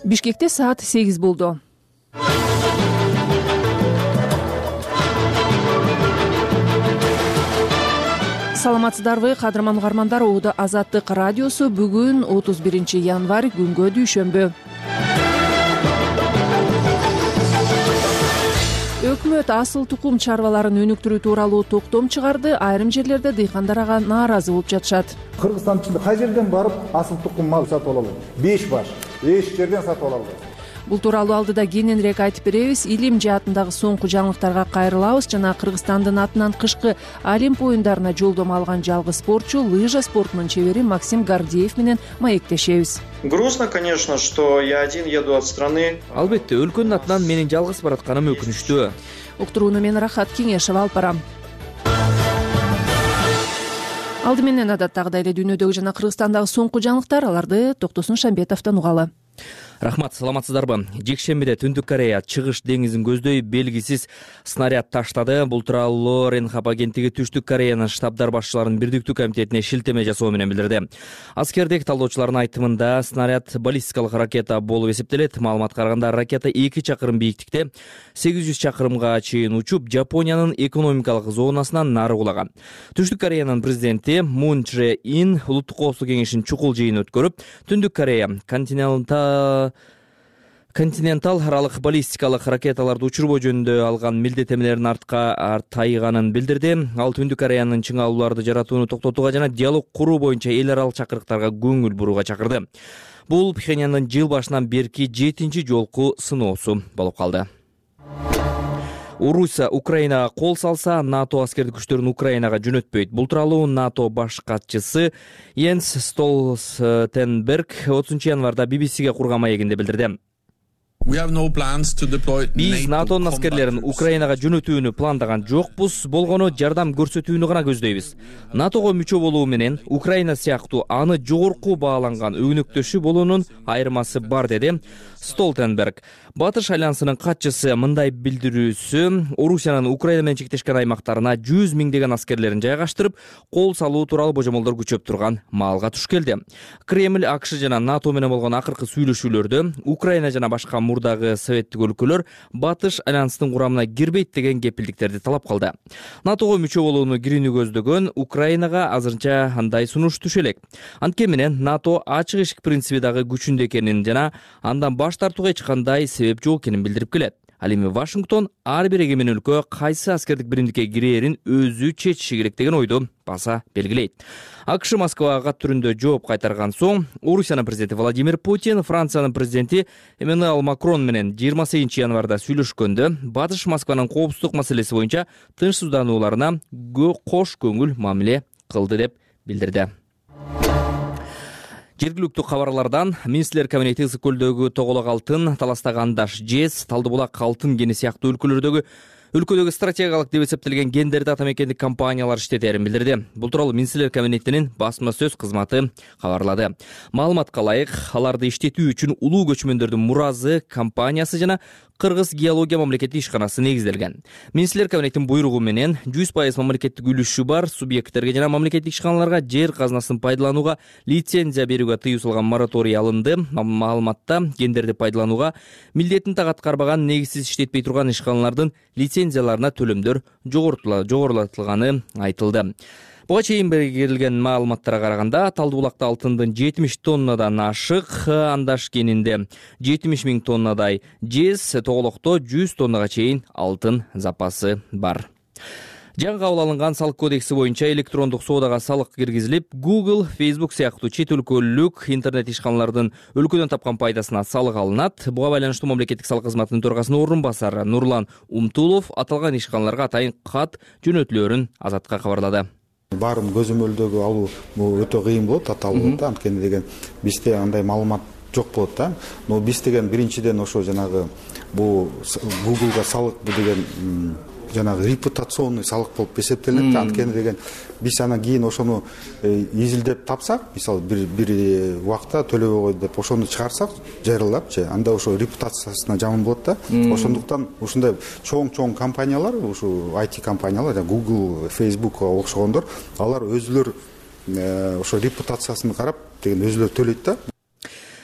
Бишкекте саат 8 болду. Саламатсыздарбы, кадырман угармандар. Ууда Азаттык радиосу. Бүгүн 31 январь, күнгө дүйшөмбү. Өкмөт асыл тукум чарбаларын өнүктүрүү тууралуу токтом чыгарды. Айрым жерлерде дыйкандар ага нааразы болуп жатышат. Кыргызстан ичинде кай жерден барып асыл тукум мал сатып ала алат? 5 баш. Эч жерден сатып ала албайт. Бул тууралуу алдыда кененирээк айтып беребиз. Илим жаатындагы соңку жаңылыктарга кайрылабыз. Жана Кыргызстандын атынан кышкы Олимп оюндарына жолдомо алган жалгыз спортчу, лыжа спортунун чебери Максим Гордеев менен маектешебиз. Грустно, конечно, что я один еду от страны. Албетте, өлкөнүн атынан менин жалгыз баратканым өкүнүчтүү. Уктурууну мен Рахат Кеңешева алып барам. Алды менен адаттагыдай эле дүйнөдөгү жана Кыргызстандагы соңку жаңылыктар, аларды Токтосун Шамбетовдон угалы. Рахмат, саламатсыздарбы? Жекшембиде Түндүк Корея чыгыш деңизин көздөй белгисиз снаряд таштады. Бул тууралуу Ренхап агенттиги Түштүк Кореянын штабдар башчыларынын бирдиктүү комитетине шилтеме жасоо менен билдирди. Аскердик талдоочулардын айтымында снаряд баллистикалык ракета болуп эсептелет. Маалыматка караганда ракета 2 чакырым бийиктикте 800 чакырымга чейин учуп, Жапониянын экономикалык зонасынан нары кулаган. Түштүк Кореянын президенти Мун Чже Ин улуттук коопсуздук кеңешинин чукул жыйынын өткөрүп, Түндүк Корея континентал аралык баллистикалык ракеталарды учурбоо жөнүндө алган милдеттенмелерин артка тайганын билдирди. Ал Түндүк Кореянын чыңалууларды жаратууну токтотууга жана диалог куруу боюнча эл аралык чакырыктарга көңүл бурууга чакырды. Бул Пхеньяндын жыл башынан берки 7-чи жолку сыноосу болуп калды. Орусия Украинага кол салса, НАТО аскердик күчтөрүн Украинага жөнөтпөйт. Бул тууралуу НАТО баш катчысы Йенс Столтенберг 30 январда BBC'ге курган маегинде билдирди. Биз НАТОнун аскерлерин Украинага жөнөтүүнү пландаган жокпуз, болгону жардам көрсөтүүнү гана көздөйбүз. НАТОго мүчө болуу менен Украина сыяктуу аны жогорку бааланган өнөктөшү болуунун айырмасы бар, деди Столтенберг. Батыш альянсынын катчысы мындай билдирүүсү Орусиянын Украина менен чектешкен аймактарына 100 миңдеген аскерлерин жайгаштырып, кол салуу тууралуу божомолдор күчөп турган маалга туш келди. Кремль АКШ жана НАТО менен болгон акыркы сүйлөшүүлөрдө Украина жана башка мурдагы советтик өлкөлөр Батыш альянстын курамына кирбейт деген кепилдиктерди талап кылды. НАТОго мүчө болууну кирүүнү көздөгөн Украинага азырынча андай сунуш түшө элек. Анткени менен НАТО ачык эшик принциби дагы күчүндө экенин жана андан баш тартууга эч кандай себеп жок экенин билдирип келет. Ал эми Вашингтон ар бир эгемен өлкө кайсы аскердик биримдикке кирээрин өзү чечиши керек деген ойду баса белгилейт. АКШ Москвага кат түрүндө жооп кайтарган соң, Орусиянын президенти Владимир Путин Франциянын президенти Эммануэль Макрон менен 28 январда сүйлөшкөндө Батыш Москванын коопсуздук маселеси боюнча тынчсызданууларына кош көңүл мамиле кылды деп билдирди. Жергиликтүү кабарлардан Министрлер кабинети Ысык көлдөгү Тоголок алтын, Таластагы Андаш ЖЭС, Талдыбулак алтын кени сыяктуу өлкөдөгү стратегиялык деп эсептелген кендерди атамекендик компаниялар иштетерин билдирди. Бул тууралуу Министрлер кабинетинин басма сөз кызматы кабарлады. Маалыматка ылайык, аларды иштетүү үчүн улуу көчмөндөрдүн Муразы компаниясы жана Кыргыз геология мамлекеттик ишканасы негизделген. Министрлер кабинетинин буйругу менен 100% мамлекеттик үлүшү бар субъекттерге жана мамлекеттик ишканаларга жер казынасын пайдаланууга лицензия берүүгө тыюу салган мораторий алынды. Маалыматта кендерди пайдаланууга милдетин так аткарбаган, негизсиз иштетпей турган ишканалардын лицензияларына төлөмдөр жогорулатылганы айтылды. Буга чейин берилген маалыматтарга караганда, Талдыбулакта алтындын 70 тоннадан ашык, Андаш кенинде 70 миң тоннадай ЖЭС, Тоголокто 100 тоннага чейин алтын запасы бар. Жаңы кабыл алынган салык кодекси боюнча электрондук соодага салык киргизилип, Google, Facebook сыяктуу чет өлкөлүк интернет ишканалардын өлкөдөн тапкан пайдасына салык алынат. Буга байланыштуу мамлекеттик салык кызматынын төрагасынын орун басары Нурлан Умтулов аталган ишканаларга атайын кат жөнөтүлөрүн Азатка кабарлады. Баарын көзөмөлдөгө алуу өтө кыйын болот, татаал болот да. Анткени деген бизде андай маалымат жок болот да. Но биз деген биринчиден ошо жанагы бул Google'га салык деген жанагы репутационный салык болуп эсептелет. Анткени деген биз анан кийин ошону изилдеп тапсак, мисалы бир убакта төлөбөй койду деп ошону чыгарсак, жарыялапчы, анда ошо репутациясына жаман болот да. Ошондуктан ушундай чоң компаниялар, ушу IT компаниялар, Google, Facebook окшогондор, алар өзүлөр ошо репутациясын карап деген өзүлөр төлөйт да.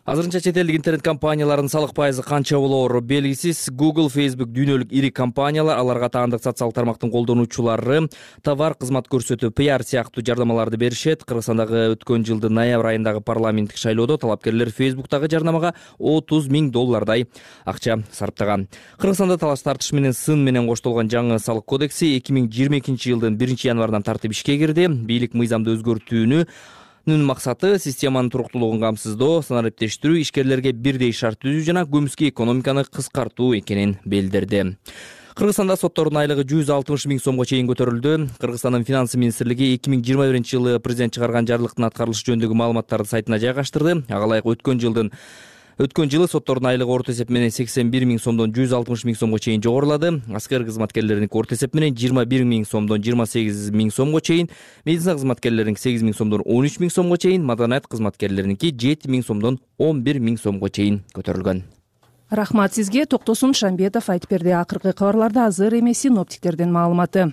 Азырынча чет элдик интернет компаниялардын салык пайызы канча болоору белгисиз. Google, Facebook дүйнөлүк ири компаниялар, аларга таандык социалдык тармактын колдонуучулары товар, кызмат көрсөтүү, PR сыяктуу жардамаларды беришет. Кыргызстандагы өткөн жылдын ноябрь айындагы парламенттик шайлоодо талапкерлер Facebook'тагы жарнамага $30,000 акча сарптаган. Кыргызстанда талаш тартыш менен сын менен коштолгон жаңы салык кодекси 2022 жылдын 1-январынан тартып ишке кирди. Бийлик мыйзамды өзгөртүүнүн максаты системанын туруктуулугун камсыздоо, санариптештирүү, ишкерлерге бирдей шарт түзүү жана көмүскө экономиканы кыскартуу экенин билдирди. Кыргызстанда соттордун айлыгы 160,000 сомго чейин көтөрүлдү. Кыргызстандын финанс министрлиги 2021 жылы президент чыгарган жарлыктын аткарылышы жөнүндөгү маалыматтарды сайтына жайгаштырды. Ага ылайык өткөн жылы соттордун айлыгы орто эсеп менен 81,000 сомдон 160,000 сомго чейин жогорулады. Аскер кызматкерлеринин орто эсеп менен 21,000 сомдон 28,000 сомго чейин, медицина кызматкерлеринин 8,000 сомдон 13,000 сомго чейин, маданият кызматкерлериники 7,000 сомдон 11,000 сомго чейин көтөрүлгөн. Рахмат сизге. Токтосун Шамбетов айтып берди. Акыркы кабарларда азыр эмес синоптиктердин маалыматы.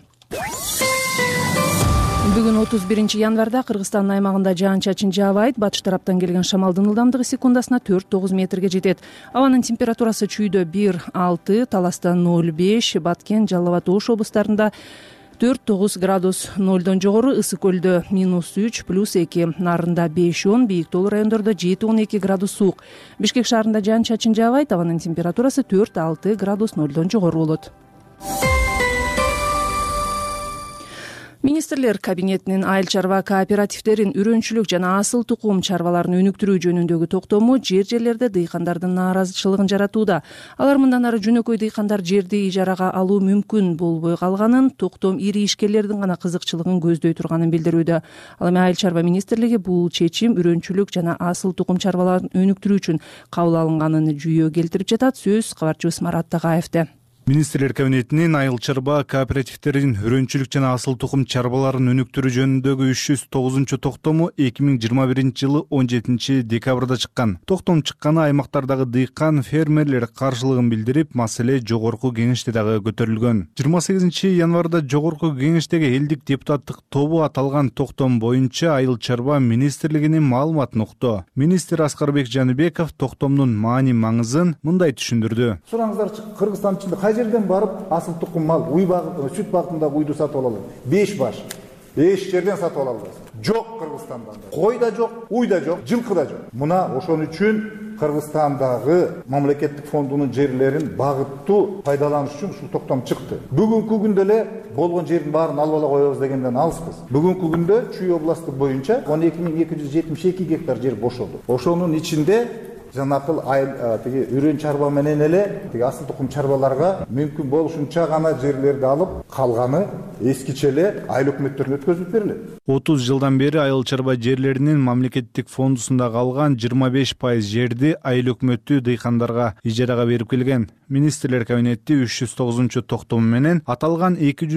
Бүгүн 31 январда Кыргызстандын аймагында жаан-чачын жаабайт. Батыш тараптан келген шамалдын ылдамдыгы секундасына 4-9 метрге жетет. Абанын температурасы чүйдө 1-6, Таласта 0-5, Баткен, Жалал Абад, Ош облустарында 4-9 градус, 0дон жогору, Ысык көлдө -3, +2, Нарында 5-10, Бийик тоолуу райондордо 7-12 градус суук. Бишкек шаарында жаан-чачын жаабайт. Абанын температурасы 4-6 градус, 0дон жогору болот. Министрлер кабинетинин айыл чарба кооперативдерин үрөнчүлүк жана асыл тукум чарбаларын өнүктүрүү жөнүндөгү токтому жерлерде дыйкандардын нааразычылыгын жаратууда. Алар мындан ары жөнөкөй дыйкандар жерди ижарага алуу мүмкүн болбой калганын, токтом ири ишкерлердин гана кызыкчылыгын көздөй турганын билдирүүдө. Ал эми айыл чарба министрлиги бул чечим үрөнчүлүк жана асыл тукум чарбаларын өнүктүрүү үчүн кабыл алынганын жүйө келтирип жатат. Сөз кабарчыбыз Марат Тагаевде. Министрлер кабинетинин айыл чарба кооперативдерин үрөнчүлүк жана асыл тукум чарбаларын өнүктүрүү жөнүндөгү 309 токтому 2021 жылы 17 декабрда чыккан. Токтом чыкканы аймактардагы дыйкан фермерлер каршылыгын билдирип, маселе жогорку кеңеште дагы көтөрүлгөн. 28 январда жогорку кеңештеги элдик депутаттык тобу аталган токтом боюнча айыл чарба министрлигинин маалыматын укту. Министр Аскарбек Жаныбеков токтомдун маани маңызын мындай түшүндүрдү. Сураңыздарчы, Кыргызстан ичинде жерден барып асыл тукум мал, уй багытында, сүт багытындагы уйду сатып алалы. 5 баш. Эч жерден сатып ала албайсың. Жок Кыргызстанда. Кой да жок, уй да жок, жылкы да жок. Мына ошон үчүн Кыргызстандагы мамлекеттик фондунун жерлерин багыттуу пайдаланыш үчүн ушул токтом чыкты. Бүгүнкү күндө эле болгон жердин баарын алып ала коебуз дегенден алыспыз. Бүгүнкү күндө Чүй областы боюнча 12.272 гектар жер бошолду. Ошонун ичинде жанакыл тиги үрөн чарба менен эле тиги асыл тукум чарбаларга мүмкүн болушунча гана жерлерди алып, калганы эскиче эле айыл өкмөттөрүнө өткөзүлүп берилет. 30 жылдан бери айыл чарба жерлеринин мамлекеттик фондусунда калган 25% жерди айыл өкмөтү дыйкандарга ижарага берип келген. Министрлер кабинети 309 токтому менен аталган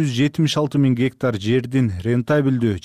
276 000 гектар жердин рентабелдүү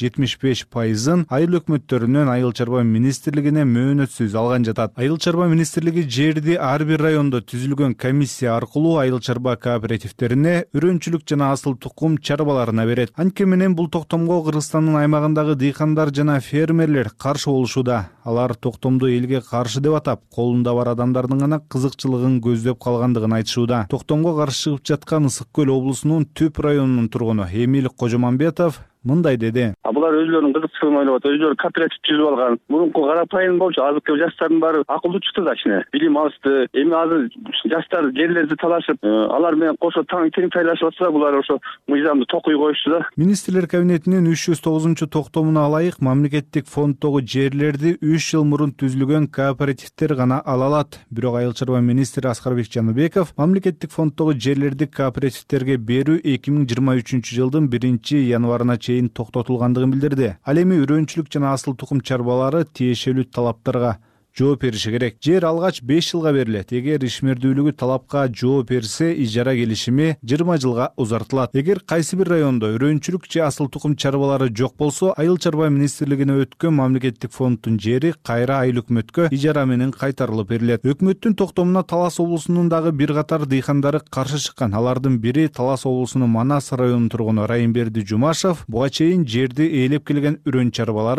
75%ын айыл өкмөттөрүнөн айыл чарба министрлигине мөөнөтсүз алган жатат. Айыл чарба министрлиги жерди ар бир райондо түзүлгөн комиссия аркылуу айыл чарба кооперативдерине үрөнчүлүк жана асыл тукум чарбаларына берет. Анткени менен бул токтомго Кыргызстандын аймагындагы дыйкандар жана фермерлер каршы болушууда. Алар токтомду элге каршы деп атап, колунда бар адамдардын гана кызыкчылыгын көздөп калгандыгын айтышууда. Токтомго каршы чыгып жаткан Ысык көл облусунун Түп районунун тургуну Эмил Кожомамбетов мындай деди. Булар өзлөрүнүн кызыкчылыгын ойлоп атат, өзлөрү кооператив түзүп алган. Мурунку карапайым болчу, азыркы жаштардын баары акылдуу чыкты да ичине. Билим алышты. Эми азыр жаштар жерлерди талашып, алар менен кошо тең тайлашып атса, булар ошо мыйзамды токуй коюшту да. Министрлер кабинетинин 309 токтомуна ылайык мамлекеттик фонддогу жерлерди 3 жыл мурун түзүлгөн кооперативдер гана ала алат. Бирок айыл чарба министри Аскарбек Жаныбеков мамлекеттик фонддогу жерлерди кооперативдерге берүү 2023 жылдын 1-январына чейин токтотулгандыгын билдирди. Ал эми үрөнчүлүк жана асыл тукум чарбалары тиешелүү талаптарга жооп бериши керек. Жер алгач 5 жылга берилет. Эгер ишмердүүлүгү талапка жооп берсе, ижара келишими 20 жылга узартылат. Эгер кайсы бир райондо үрөнчүлүк же асыл тукум чарбалары жок болсо, айыл чарба министрлигине өткөн мамлекеттик фонддун жери кайра айыл өкмөткө ижара менен кайтарылып берилет. Өкмөттүн токтомуна Талас облусунун дагы бир катар дыйкандары каршы чыккан. Алардын бири Талас облусунун Манас районунун тургуну Райымберди Жумашев. Буга чейин жерди ээлеп келген үрөн чарбалары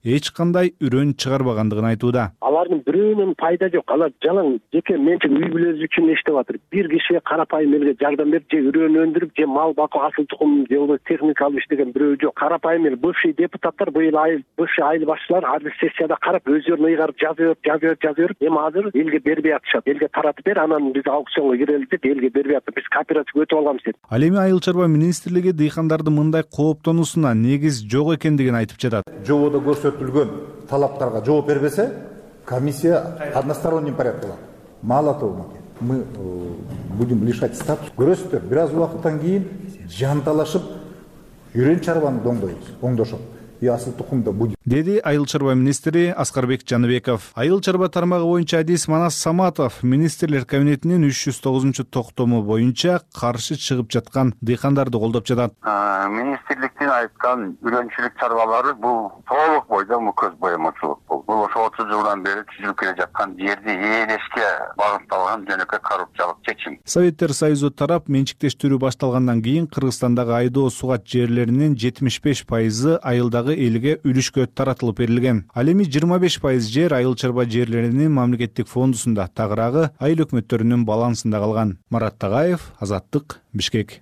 эч кандай үрөн чыгарбагандыгын айтууда. Алардын бирөөнүн пайда жок. Алар жалаң жеке менчик үй бүлөсү үчүн иштеп атыр. Бир кишиге карапайым элге жардам берип, же үрөн өндүрүп, же мал бакып, асыл тукум, же болбосо техника алып иштеген бирөө жок. Карапайым эл бывший депутаттар быйыл бывший айыл башчылар ар бир сессияда карап өздөрүн ыйгарып жазып эми азыр элге бербей атышат. Элге таратып бер, анан биз аукционго кирели деп элге бербей атып, биз кооперативге өтүп алганбыз деп. Ал эми Айыл чарба министрлиги дыйкандардын мындай кооптонуусуна негиз жок экендигин айтып жатат. Жободо көрсөтүлгөн талаптарга жооп бербесе, комиссия односторонним порядком. Мало того, мы будем лишать статус. Көрөсүздөр, бир аз убакыттан кийин жанталашып үрөн чарбаны оңдошот. И асыл тукумда будет. Деди Айыл чарба министри Аскарбек Жаныбеков. Айыл чарба тармагы боюнча адис Манас Саматов министрлер кабинетинин 309-токтому боюнча каршы чыгып жаткан дыйкандарды колдоп жатат. Министрликтин айткан үрөнчүлүк чарбалары бул толук бойдо көз боемочулук. Бул ошо 30 жылдан бери түзүлүп келе жаткан жерди ээлешке багытталган жөнөкөй коррупциялык чечим. Советтер Союзу тарап менчиктештирүү башталгандан кийин Кыргызстандагы айдоо сугат жерлеринин 75% айылдагы элге үлүшкө таратылып берилген. Ал эми 25% жер айыл чарба жерлеринин мамлекеттик фондусунда, тагыраагы айыл өкмөттөрүнүн балансында калган. Марат Тагаев, Азаттык, Бишкек.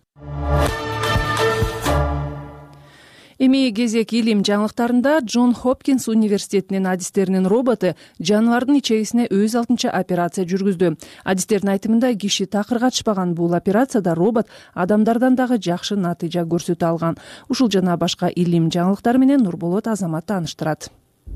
Эми кезек илим жаңылыктарында Джон Хопкинс университетинин адистеринин роботу жаныбардын ичегисине өз алдынча операция жүргүздү. Адистердин айтымында киши такырга түшпөгөн бул операцияда робот адамдардан дагы жакшы натыйжа көрсөтө алган. Ушул жана башка илим жаңылыктар менен Нурболот Азамат тааныштырат.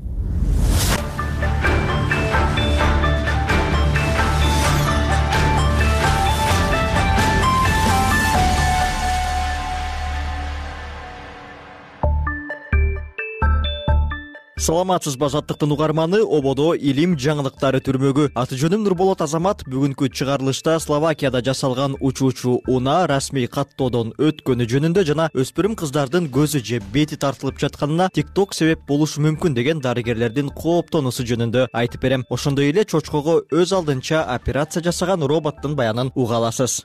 Саламатсызбы, Азаттыктын угарманы, ободо илим жаңылыктары түрмөгү. Аты жөнүм Нурболот Азамат. Бүгүнкү чыгарылышта Словакияда жасалган учуучу унаа расмий каттоодон өткөнү жөнүндө жана өспүрүм кыздардын көзү же бети тартылып жатканына TikTok себеп болушу мүмкүн деген дарыгерлердин кооптонуусу жөнүндө айтып берем. Ошондой эле чочкого өз алдынча операция жасаган роботтун баянын уга аласыз.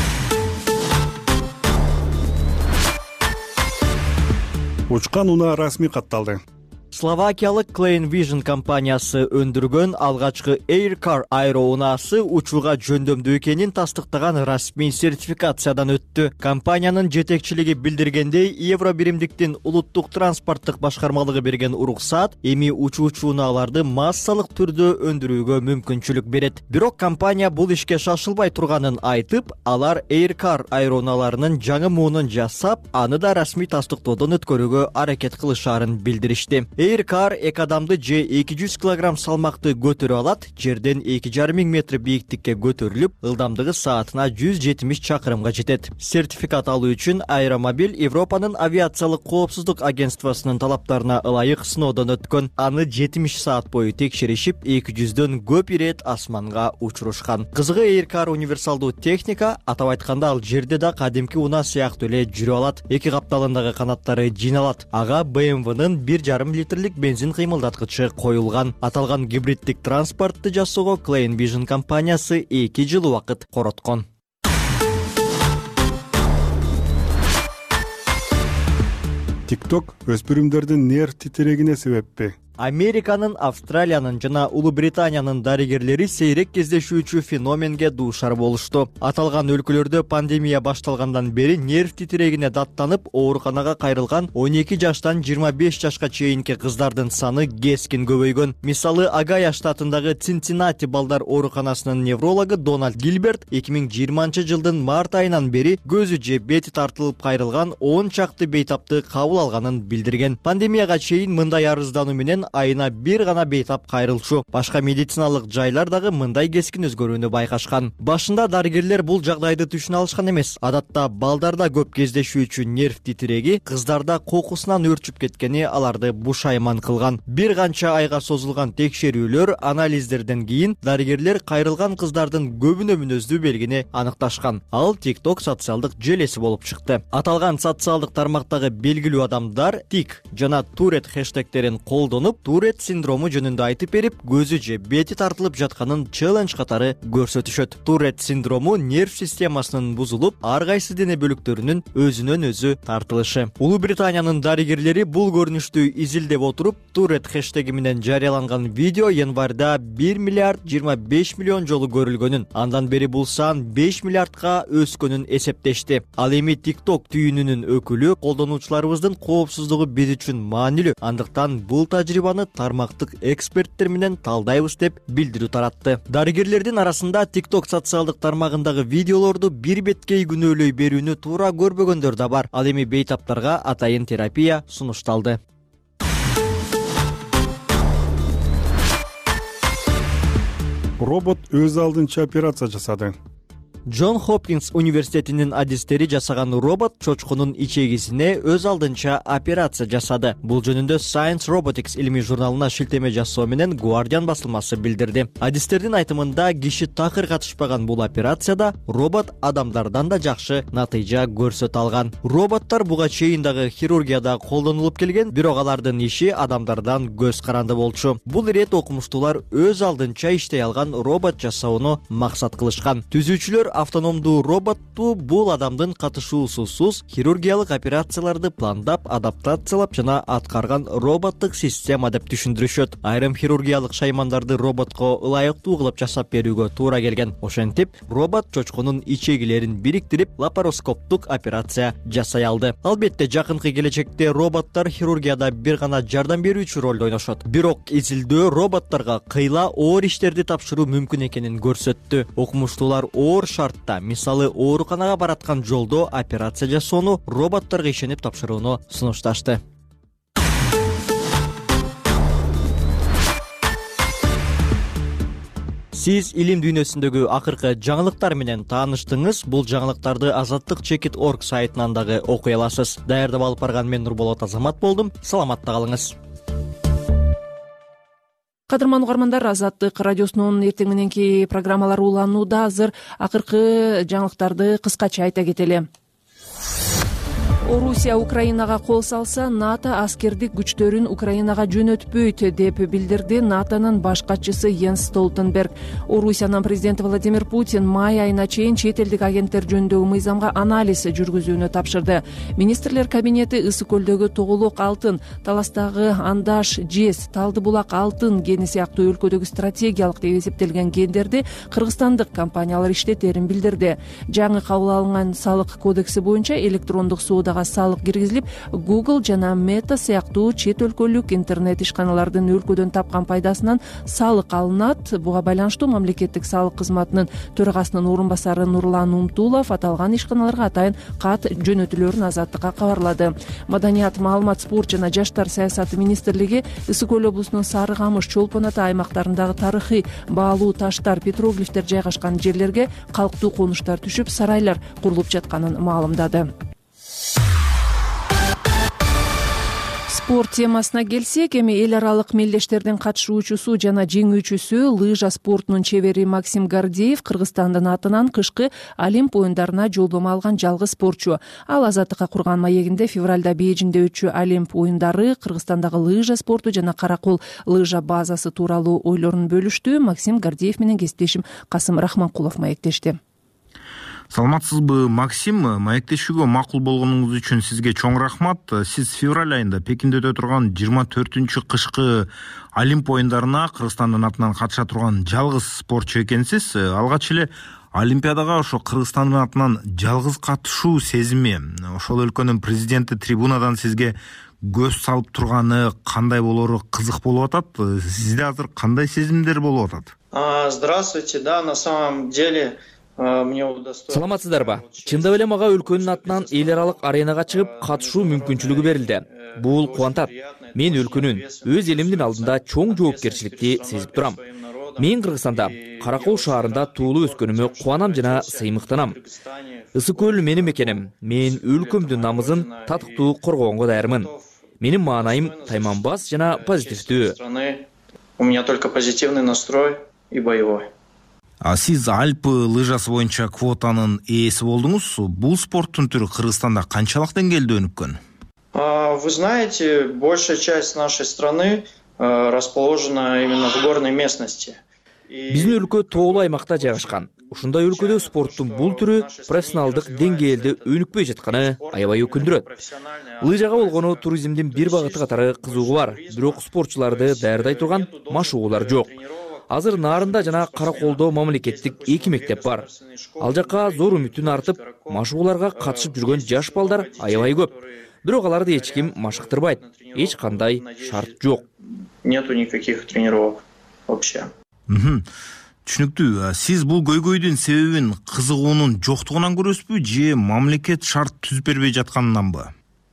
Учкан унаа расмий катталды. Словакиялык Klein Vision компаниясы өндүргөн алгачкы Aircar аэро унаасы учууга жөндөмдүү экенин тастыктаган расмий сертификациядан өттү. Компаниянын жетекчилиги билдиргендей, Евро биримдиктин улуттук транспорттук башкармалыгы берген уруксаат эми учуучу унааларды массалык түрдө өндүрүүгө мүмкүнчүлүк берет. Бирок компания бул ишке шашылбай турганын айтып, алар Aircar аэро унааларынын жаңы муунун жасап, аны да расмий тастыктоодон өткөрүүгө аракет кылышаарын билдиришти. Aircar 2 адамды же 200 кг салмакты көтөрө алат, жерден 2,5 метр бийиктикке көтөрүлүп, ылдамдыгы саатына 170 чакырымга жетет. Сертификат алуу үчүн аэромобиль Европанын авиациялык коопсуздук агентствосунун талаптарына ылайык сыноодон өткөн. Аны 70 саат бою текшеришип, 200дөн көп ирет асманга учурушкан. Кызыгы, Aircar универсалдуу техника, атап айтканда ал жерде да кадимки унаа сыяктуу эле жүрө алат. Эки капталындагы канаттары жийналат. Ага BMW-нын 1,5 литрлик бензин кыймылдаткычы коюлган. Аталган гибриддик транспортты жасоого Klein Vision компаниясы 2 жыл убакыт короткон. TikTok өспүрүмдөрдүн нерв титирегине себеппи? Американын, Австралиянын жана Улуу Британиянын дарыгерлери сейрек кездешүүчү феноменге дуушар болушту. Аталган өлкөлөрдө пандемия башталгандан бери нерв титирегине даттанып, ооруканага кайрылган 12 жаштан 25 жашка чейинки кыздардын саны кескин көбөйгөн. Мисалы, Огайо штатындагы Цинциннати балдар ооруканасынын неврологу Дональд Гилберт 2020-жылдын март айынан бери көзү же бети тартылып кайрылган 10 чакты бейтапты кабыл алганын билдирген. Пандемияга чейин мындай арыздануу менен айына бир гана бейтап кайрылчу. Башка медициналык жайлар дагы мындай кескин өзгөрүүнү байкашкан. Башында дарыгерлер бул жагдайды түшүнө алышкан эмес. Адатта балдарда көп кездешүүчү нерв титиреги кыздарда кокусунан өрчүп кеткени аларды бушайман кылган. Бир канча айга созулган текшерүүлөр, анализдерден кийин дарыгерлер кайрылган кыздардын көбүнө мүнөздүү белгини аныкташкан. Ал TikTok социалдык желеси болуп чыкты. Аталган социалдык тармактагы белгилүү адамдар тик жана турет хэштегтерин колдонуп, туруп Турет синдрому жөнүндө айтып берип, көзү же бети тартылып жатканын челлендж катары көрсөтүшөт. Турет синдрому нерв системасынын бузулуп, ар кайсы дене бөлүктөрүнүн өзүнөн өзү тартылышы. Улуу Британиянын дарыгерлери бул көрүнүштү изилдеп отуруп, Турет хэштеги менен жарыяланган видео январда 1 миллиард 25 миллион жолу көрүлгөнүн, андан бери бул сан 5 миллиардка өскөнүн эсептешти. Ал эми TikTok түйүнүнүн өкүлү колдонуучуларыбыздын коопсуздугу биз үчүн маанилүү, андыктан бул тажрыйбаны тармактык эксперттер менен талдайбыз деп билдирүү таратты. Дарыгерлердин арасында TikTok социалдык тармагындагы видеолорду бир беткей күнөөлөй берүүнү туура көрбөгөндөр да бар. Ал эми бейтаптарга атайын терапия сунушталды. Робот өз алдынча операция жасады. Джон Хопкинс университетинин адистери жасаган робот чочкунун ичегисине өз алдынча операция жасады. Бул жөнүндө Science Robotics илимий журналына шилтеме жасоо менен Guardian басылмасы билдирди. Адистердин айтымында, киши такыр катышпаган бул операцияда робот адамдардан да жакшы натыйжа көрсөтө алган. Роботтор буга чейин дагы хирургияда колдонулуп келген, бирок алардын иши адамдардан көз каранды болчу. Бул ирет окумуштуулар өз алдынча иштей алган робот жасоону максат кылышкан. Түзүүчүлөр автономдуу роботту бул адамдын катышуусусуз хирургиялык операцияларды пландап, адаптациялап жана аткарган роботтук система деп түшүндүрүшөт. Айрым хирургиялык шаймандарды роботко ылайыктуу кылып жасап берүүгө туура келген. Ошентип, робот чочкунун ичегилерин бириктирип, лапароскоптук операция жасай алды. Албетте, жакынкы келечекте роботтор хирургияда бир гана жардам берүүчү ролду ойношот. Бирок изилдөө роботторго кыйла оор иштерди тапшыруу мүмкүн экенин көрсөттү. Окумуштуулар оор шартта, мисалы ооруканага бараткан жолдо операция жасоону роботторго ишенип тапшырууну сунушташты. Сиз илим дүйнөсүндөгү акыркы жаңылыктар менен тааныштыңыз. Бул жаңылыктарды azadlyk.org сайтынан дагы окуй аласыз. Даярдап алып барган мен Нурболот Азамат болдум. Саламатта калыңыз. Кадырман угармандар, Азаттык радиосунун эртең мененки программалары уланууда. Азыр акыркы жаңылыктарды кыскача айта кетели. Орусия Украинага кол салса, НАТО аскердик күчтөрүн Украинага жөнөтпөйт деп билдирди НАТОнун баш катчысы Йенс Столтенберг. Орусиянын президенти Владимир Путин май айына чейин чет элдик агенттер жөнүндөгү мыйзамга анализ жүргүзүүнү тапшырды. Министрлер кабинети Ысык көлдөгү Тоголок алтын, Таластагы Андаш, Жез, Талды булак алтын гени сыяктуу өлкөдөгү стратегиялык деп эсептелген гендерди кыргызстандык компаниялар иштетерин билдирди. Жаңы кабыл алынган салык кодекси боюнча электрондук соодага салык киргизилип, Google жана Meta сыяктуу чет өлкөлүк интернет ишканалардын өлкөдөн тапкан пайдасынан салык алынат. Буга байланыштуу мамлекеттик салык кызматынын төрагасынын орун басары Нурлан Умтулов аталган ишканаларга атайын кат жөнөтүлөрүн Азаттыкка кабарлады. Маданият, маалымат, спорт жана жаштар саясаты министрлиги Ысык көл облусунун Сары Камыш, Чолпон Ата аймактарындагы тарыхый баалуу таштар, петроглифтер жайгашкан жерлерге калктуу конуштар түшүп, сарайлар курулуп жатканын маалымдады. Спорт темасына келсек, эми эл аралык мелдештердин катышуучусу жана жеңүүчүсү лыжа спортунун чебери Максим Гордеев Кыргызстандын атынан кышкы Олимп оюндарына жолдомо алган жалгыз спортчу. Ал Азаттыкка курган маегинде февралда Бейжиңде өтчү Олимп оюндары, Кыргызстандагы лыжа спорту жана Каракол лыжа базасы тууралуу ойлорун бөлүштү. Максим Гордеев менен кесиптешим Касым Рахманкулов маектешти. Саламатсызбы, Максим? Маектешүүгө макул болгонуңуз үчүн сизге чоң рахмат. Сиз февраль айында Пекинде өтө турган 24-кышкы Олимп оюндарына Кыргызстандын атынан катыша турган жалгыз спортчу экенсиз. Алгач эле Олимпиадага ошо Кыргызстандын атынан жалгыз катышуу сезими, ошол өлкөнүн президенти трибунадан сизге көз салып турганы кандай болору кызык болуп атат. Сизде азыр кандай сезимдер болуп атат? Здравствуйте, да, на самом деле Саламатсыздарбы? Чындап эле мага өлкөнүн атынан эл аралык аренага чыгып катышуу мүмкүнчүлүгү берилди. Бул кубантат. Мен өлкөнүн, өз элимдин алдында чоң жоопкерчиликти сезип турам. Мен Кыргызстанда, Каракол шаарында туулуп өскөнүмө кубанам жана сыймыктанам. Ысык көл менин мекеним. Мен өлкөмдүн намысын татыктуу коргогонго даярмын. Менин маанайым тайманбас жана позитивдүү. У меня только позитивный настрой и боевой. Сиз Альпы лыжасы боюнча квотанын ээси болдуңуз. Бул спорттун түрү Кыргызстанда канчалык деңгээлде өнүккөн? Вы знаете, большая часть нашей страны расположена именно в горной местности. Биздин өлкө тоолуу аймакта жайгашкан. Ушундай өлкөдө спорттун бул түрү профессионалдык деңгээлде өнүкпөй жатканы аябай өкүндүрөт. Лыжага болгону туризмдин бир багыты катары кызыгуу бар, бирок спортчуларды даярдай турган машыгуулар жок. Азыр Нарында жана Караколдо мамлекеттик 2 мектеп бар. Ал жакка зор үмүтүн артып, машыгууларга катышып жүргөн жаш балдар аябай көп. Бирок аларды эч ким машыктырбайт. Эч кандай шарт жок. Нету никаких тренировок вообще. Түшүнүктүү. Сиз бул көйгөйдүн себебин кызыгуунун жоктугунан көрөсүзбү же мамлекет шарт түзүп бербей жатканынанбы?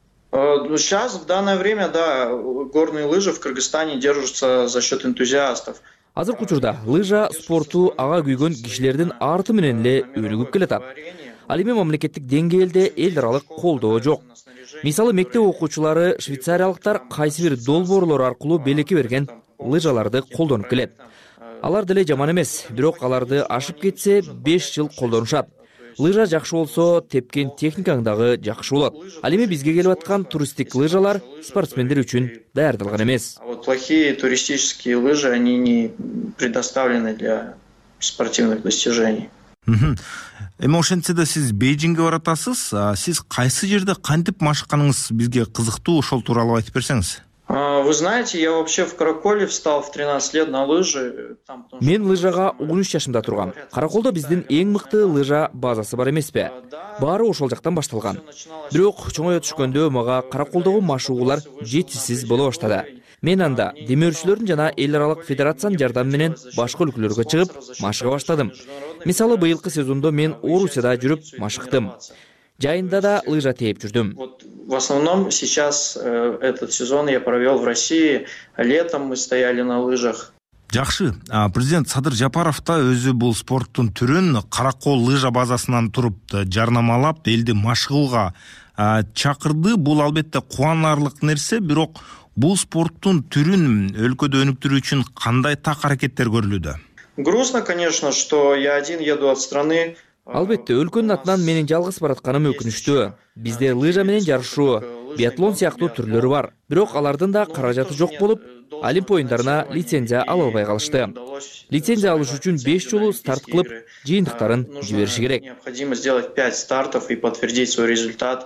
Сейчас, в данное время, да, горные лыжи в Кыргызстане держатся за счет энтузиастов. Азыркы учурда лыжа спорту ага күйгөн кишилердин арты менен эле өнүгүп келатат. Ал эми мамлекеттик деңгээлде эл аралык колдоо жок. Мисалы, мектеп окуучулары швейцариялыктар кайсы бир долбоорлор аркылуу белекке берген лыжаларды колдонуп келет. Алар деле жаман эмес, бирок аларды ашып кетсе 5 жыл колдонушат. Лыжа жакшы болсо, тепкен техникаң дагы жакшы болот. Ал эми бизге келип аткан туристтик лыжалар спортсмендер үчүн даярдалган эмес. Вот плохие туристические лыжи, они не предоставлены для спортивных достижений. Эми ошентсе да сиз Бейжиңге баратасыз. Сиз кайсы жерде кантип машыкканыңыз бизге кызыктуу, ошол тууралуу айтып берсеңиз. Вы знаете, я вообще в Караколе встал в 13 лет на лыжи. Мен лыжага 13 жашымда тургам. Караколдо биздин эң мыкты лыжа базасы бар эмеспи? Баары ошол жактан башталган. Бирок чоңое түшкөндө мага Караколдогу машыгуулар жетишсиз боло баштады. Мен анда демөөрчүлөрдүн жана эл аралык федерациянын жардамы менен башка өлкөлөргө чыгып машыга баштадым. Мисалы, быйылкы сезондо мен Орусияда жүрүп машыктым. Жайында да лыжа тээп жүрдүм. В основном сейчас этот сезон я провел в России. Летом мы стояли на лыжах. Жакшы. Президент Садыр Жапаров да өзү бул спорттун түрүн Каракол лыжа базасынан туруп жарнамалап, элди машыгууга чакырды. Бул албетте кубанарлык нерсе, бирок бул спорттун түрүн өлкөдө өнүктүрүү үчүн кандай так аракеттер көрүлүүдө? Грустно, конечно, что я один еду от страны. Албетте, өлкөнүн атынан менин жалгыз баратканым өкүнүчтүү. Бизде лыжа менен жарышуу, биатлон сыяктуу түрлөрү бар. Бирок алардын да каражаты жок болуп, Олимп оюндарына лицензия ала албай калышты. Лицензия алыш үчүн 5 жолу старт кылып, жыйынтыктарын жибериши керек. Необходимо сделать 5 стартов и подтвердить свой результат.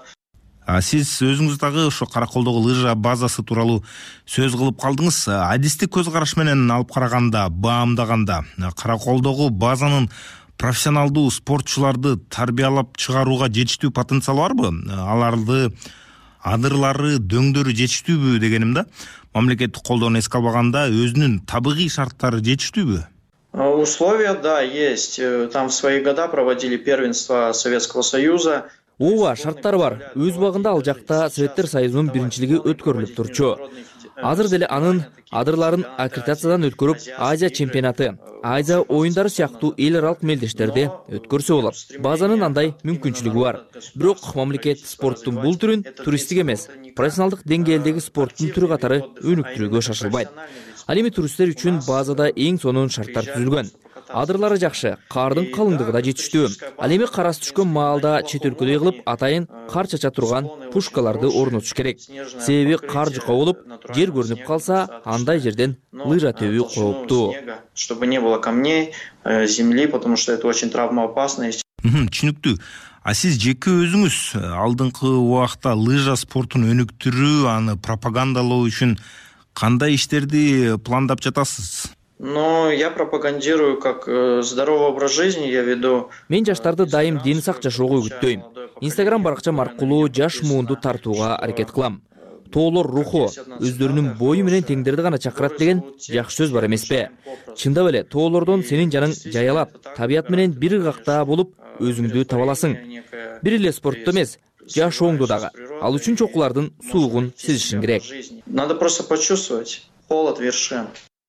Сиз өзүңүз дагы ошо Караколдогу лыжа базасы тууралуу сөз кылып калдыңыз. Адистик көз караш менен алып караганда, баамдаганда, Караколдогу базанын профессионалдуу спортчуларды тарбиялап чыгарууга жетиштүү потенциал барбы? Аларды адырлары, дөңдөрү жетиштүүбү дегеним да. Мамлекеттик колдоону эске албаганда өзүнүн табигый шарттары жетиштүүбү? Условия, да, есть. Там в свои года проводили первенство Советского Союза. Ооба, шарттары бар. Өз убагында ал жакта Советтер Союзунун биринчилиги өткөрүлүп турчу. Азыр деле анын адырларын аккредитациядан өткөрүп, Азия чемпионаты, Азия оюндары сыяктуу эл аралык мелдештерде өткөрсө болот. Базанын андай мүмкүнчүлүгү бар. Бирок мамлекет спорттун бул түрүн туристтик эмес, профессионалдык деңгээлдеги спорттун түрү катары өнүктүрүүгө шашылбайт. Ал эми туристтер үчүн базада эң сонун шарттар түзүлгөн. Адырлары жакшы, кардын калыңдыгы да жетиштүү. Ал эми карасы түшкөн маалда чет өлкөдөй кылып атайын кар чача турган пушкаларды орнотуш керек. Себеби кар жука болуп, жер көрүнүп калса, андай жерден лыжа тебүү кооптуу. Чтобы не было камней, земли, потому что это очень травмоопасно. Түшүнүктүү. Сиз жеке өзүңүз алдыңкы убакта лыжа спортун өнүктүрүү, аны пропагандалоо үчүн кандай иштерди пландап жатасыз? Но я пропагандирую как здоровый образ жизни, я веду. Мен жаштарды дайым дени сак жашоого үгүттөйм. Инстаграм баракчам аркылуу жаш муунду тартууга аракет кылам. Тоолор руху өздөрүнүн бою менен теңдерди гана чакырат деген жакшы сөз бар эмеспи? Чындап эле, тоолордон сенин жаның жаялап, табият менен бир ыргакта болуп, өзүңдү таба аласың. Бир эле спортто эмес, жашооңдо дагы. Ал үчүн чокулардын суугун сезишиң керек. Надо просто почувствовать холод вершин.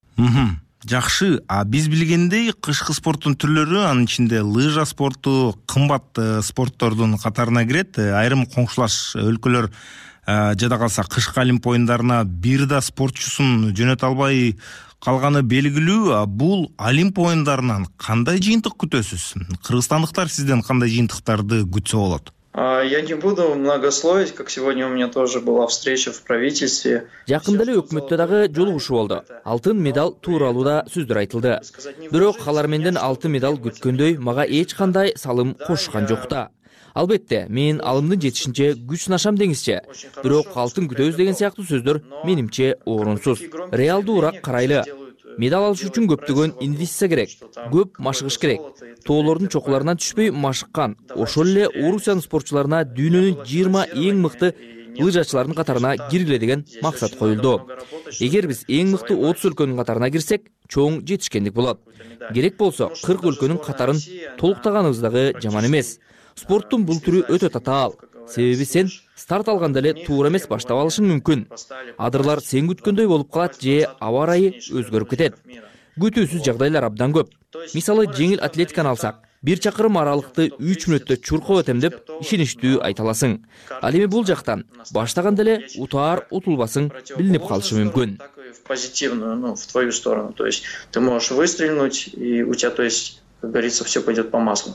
Жакшы, биз билгендей кышкы спорттун түрлөрү, анын ичинде лыжа спорту кымбат спорттордун катарына кирет. Айрым коңшулаш өлкөлөр жада калса кышкы Олимп оюндарына бир да спортчусун жөнөтө албай калганы белгилүү. Бул Олимп оюндарынан кандай жыйынтык күтөсүз? Кыргызстандыктар сизден кандай жыйынтыктарды күтсө болот? Я не буду многословить, как сегодня у меня тоже была встреча в правительстве. Жакында эле өкмөттө дагы жолугушуу болду. Алтын медаль тууралуу да сөздөр айтылды. Бирок алар менден алтын медаль күткөндөй мага эч кандай салым кошкан жок да. Албетте, мен алымдын жетишинче күч сынашам деңизчи. Бирок алтын күтөбүз деген сыяктуу сөздөр менимче орунсуз. Реалдуураак карайлы. Медаль алыш үчүн көптөгөн инвестиция керек. Көп машыгыш керек. Тоолордун чокуларынан түшпөй машыккан. Ошол эле Орусиянын спортчуларына дүйнөнүн 20 эң мыкты лыжачылардын катарына киргиле деген максат коюлду. Эгер биз эң мыкты 30 өлкөнүн катарына кирсек, чоң жетишкендик болот. Керек болсо 40 өлкөнүн катарын толуктаганыбыз дагы жаман эмес. Спорттун бул түрү өтө татаал. Себеби сен старт алганда эле туура эмес баштап алышың мүмкүн. Адырлар сен күткөндөй болуп калат же аба ырайы өзгөрүп кетет. Күтүүсүз жагдайлар абдан көп. Мисалы жеңил атлетиканы алсак, 1 чакырым аралыкты 3 мүнөттө чуркап өтөм деп ишеничтүү айта аласың. Ал эми бул жактан баштаганда эле утаар утулбасың билинип калышы мүмкүн. Позитивную, в твою сторону. То есть ты можешь выстрелить, и у тебя, то есть, как говорится, все пойдет по маслу.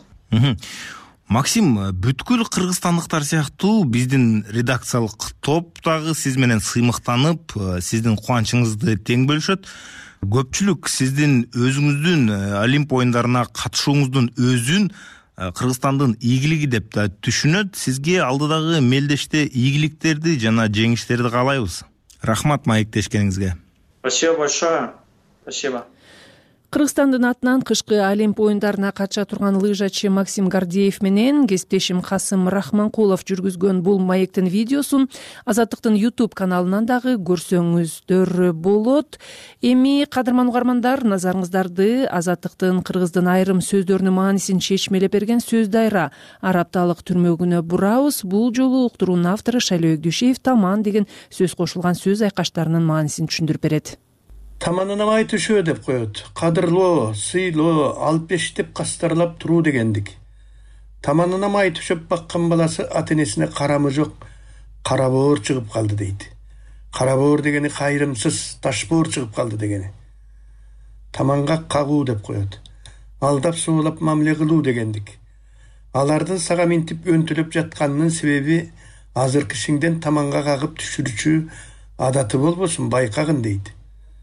Максим, бүткүл кыргызстандыктар сыяктуу биздин редакциялык топ дагы сиз менен сыймыктанып, сиздин кубанычыңызды тең бөлүшөт. Көпчүлүк сиздин өзүңүздүн Олимп оюндарына катышууңуздун өзүн Кыргызстандын ийгилиги деп да түшүнөт. Сизге алдыдагы мелдеште ийгиликтерди жана жеңиштерди каалайбыз. Рахмат маектешкениңизге. Спасибо большое. Спасибо. Кыргызстандын атынан кышкы Олимп оюндарына катыша турган лыжачы Максим Гордеев менен кесиптешим Касым Рахманкулов жүргүзгөн бул маектин видеосун Азаттыктын YouTube каналынан дагы көрсөңүздөр болот. Эми кадырман угармандар, назарыңыздарды Азаттыктын кыргыздын айрым сөздөрүнүн маанисин чечмелеп берген сөз дайра ар апталык түрмөгүнө бурабыз. Бул жолу уктуруунун автору Шайлообек Дүйшеев таман деген сөз кошулган сөз айкаштарынын маанисин түшүндүрүп берет. Таманына май түшөө деп коет. Кадырлоо, сыйлоо, алып беш деп кастарлап туруу дегендик. Таманына май түшөп баккан баласы ата-энесине карамы жок, карабоор чыгып калды дейт. Карабоор дегени кайрымсыз, ташбоор чыгып калды дегени. Таманга кагуу деп коет. Алдап соолап мамиле кылуу дегендик. Алардын сага минтип өнтөлөп жатканынын себеби азыр кишиңден таманга кагып түшүрүүчү адаты болбосун, байкагын дейт.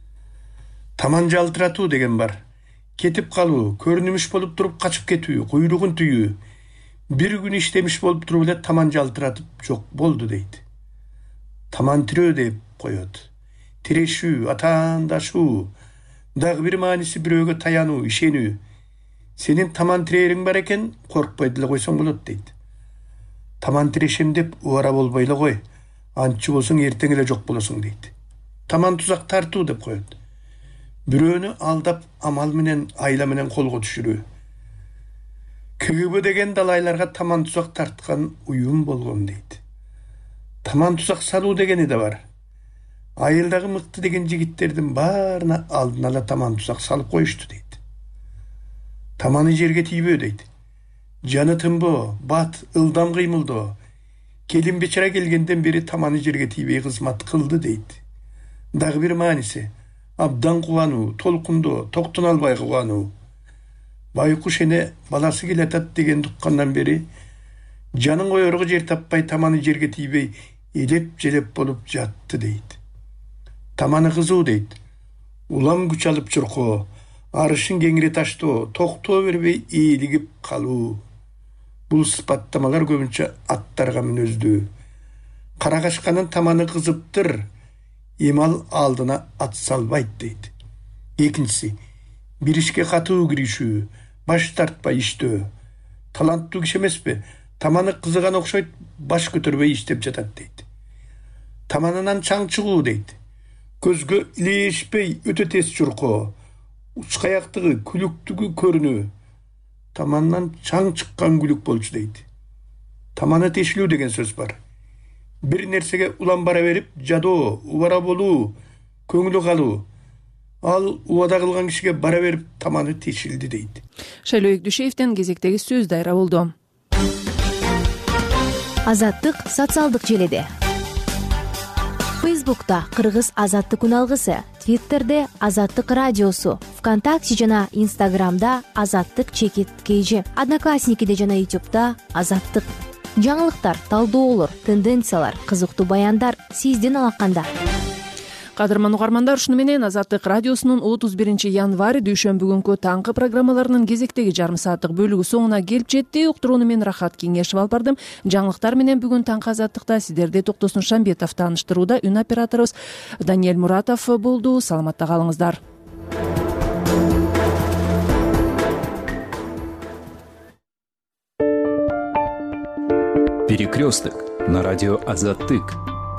Таман жалтыратуу деген бар. Кетип калуу, көрүнүмүш болуп туруп качып кетүү, куйругун түйүү. Бир күн иштемиш болуп туруп эле таман жалтыратып жок болду дейт. Таман тирөө деп коет. Тирешүү, атаандашуу. Дагы бир мааниси бирөөгө таянуу, ишенүү. Сенин таман тирээриң бар экен, коркпой деле койсоң болот дейт. Таман тирешем деп убара болбой эле кой. Антчы болсоң эртең эле жок болосуң дейт. Таман тузак тартуу деп коет. Бирөөнү алдап амал менен, айла менен колго түшүрүү. КГБ деген далайларга таман тузак тарткан уюм болгон дейт. Таман тузак салуу дегени да бар. Айылдагы мыкты деген жигиттердин баарына алдын ала таман тузак салып коюшту дейт. Таманы жерге тийбөө дейт. Жаны тынбоо, бат, ылдам кыймылдоо. Келин бечара келгенден бери таманы жерге тийбей кызмат кылды дейт. Дагы бир мааниси абдан кубануу, толкундоо, токтон албай кубануу. Байкуш эне баласы келатат деген туккандан бери жанын коерго жер таппай таманы жерге тийбей элеп-желеп болуп жатты дейт. Таманы кызуу дейт. Улам күч алып чуркоо, арышын кеңири таштоо, токтоо бербей ийилигип калуу. Бул сыпаттамалар көбүнчө аттарга мүнөздүү. Карагашканын таманы кызыптыр. Эмал алдына ат салбайт дейт. Экинчиси, бир ишке катуу киришүү, баш тартпай иштөө. Таланттуу киши эмеспи? Таманы кызыган окшойт, баш көтөрбөй иштеп жатат дейт. Таманынан чаң чыгуу дейт. Көзгө илешпей өтө тез чуркоо, учкаяктыгы, күлүктүгү көрүнүү. Таманынан чаң чыккан күлүк болчу дейт. Таманы тешилүү деген сөз бар. Бир нерсеге улам бара берип, жадоо, убара болуу, көңүлү калуу. Ал убада кылган кишиге бара берип таманы тешилди дейт. Шайлообек Дүйшеевден кезектеги сөз дайра болду. Азаттык социалдык желеде. Фейсбукта Кыргыз Азаттык үналгысы, Твиттерде Азаттык радиосу, ВКонтакте жана Инстаграмда Азаттык _KG, Одноклассникиде жана Ютубта Азаттык. жаңылыктар, талдоолор, тенденциялар, кызыктуу баяндар сиздин алаканда. Кадырман угармандар, ушуну менен Азаттык радиосунун 31 январь дүйшөмбү күнкү таңкы программаларынын кезектеги жарым сааттык бөлүгү соңуна келип жетти. Уктурууну мен Рахат Кеңешев алып бардым. Жаңылыктар менен бүгүн таңкы Азаттыкта сиздерди Токтосун Шамбетов тааныштырууда. Үн операторубуз Даниэль Муратов болду. Саламатта калыңыздар. Перекресток на радио Азаттык.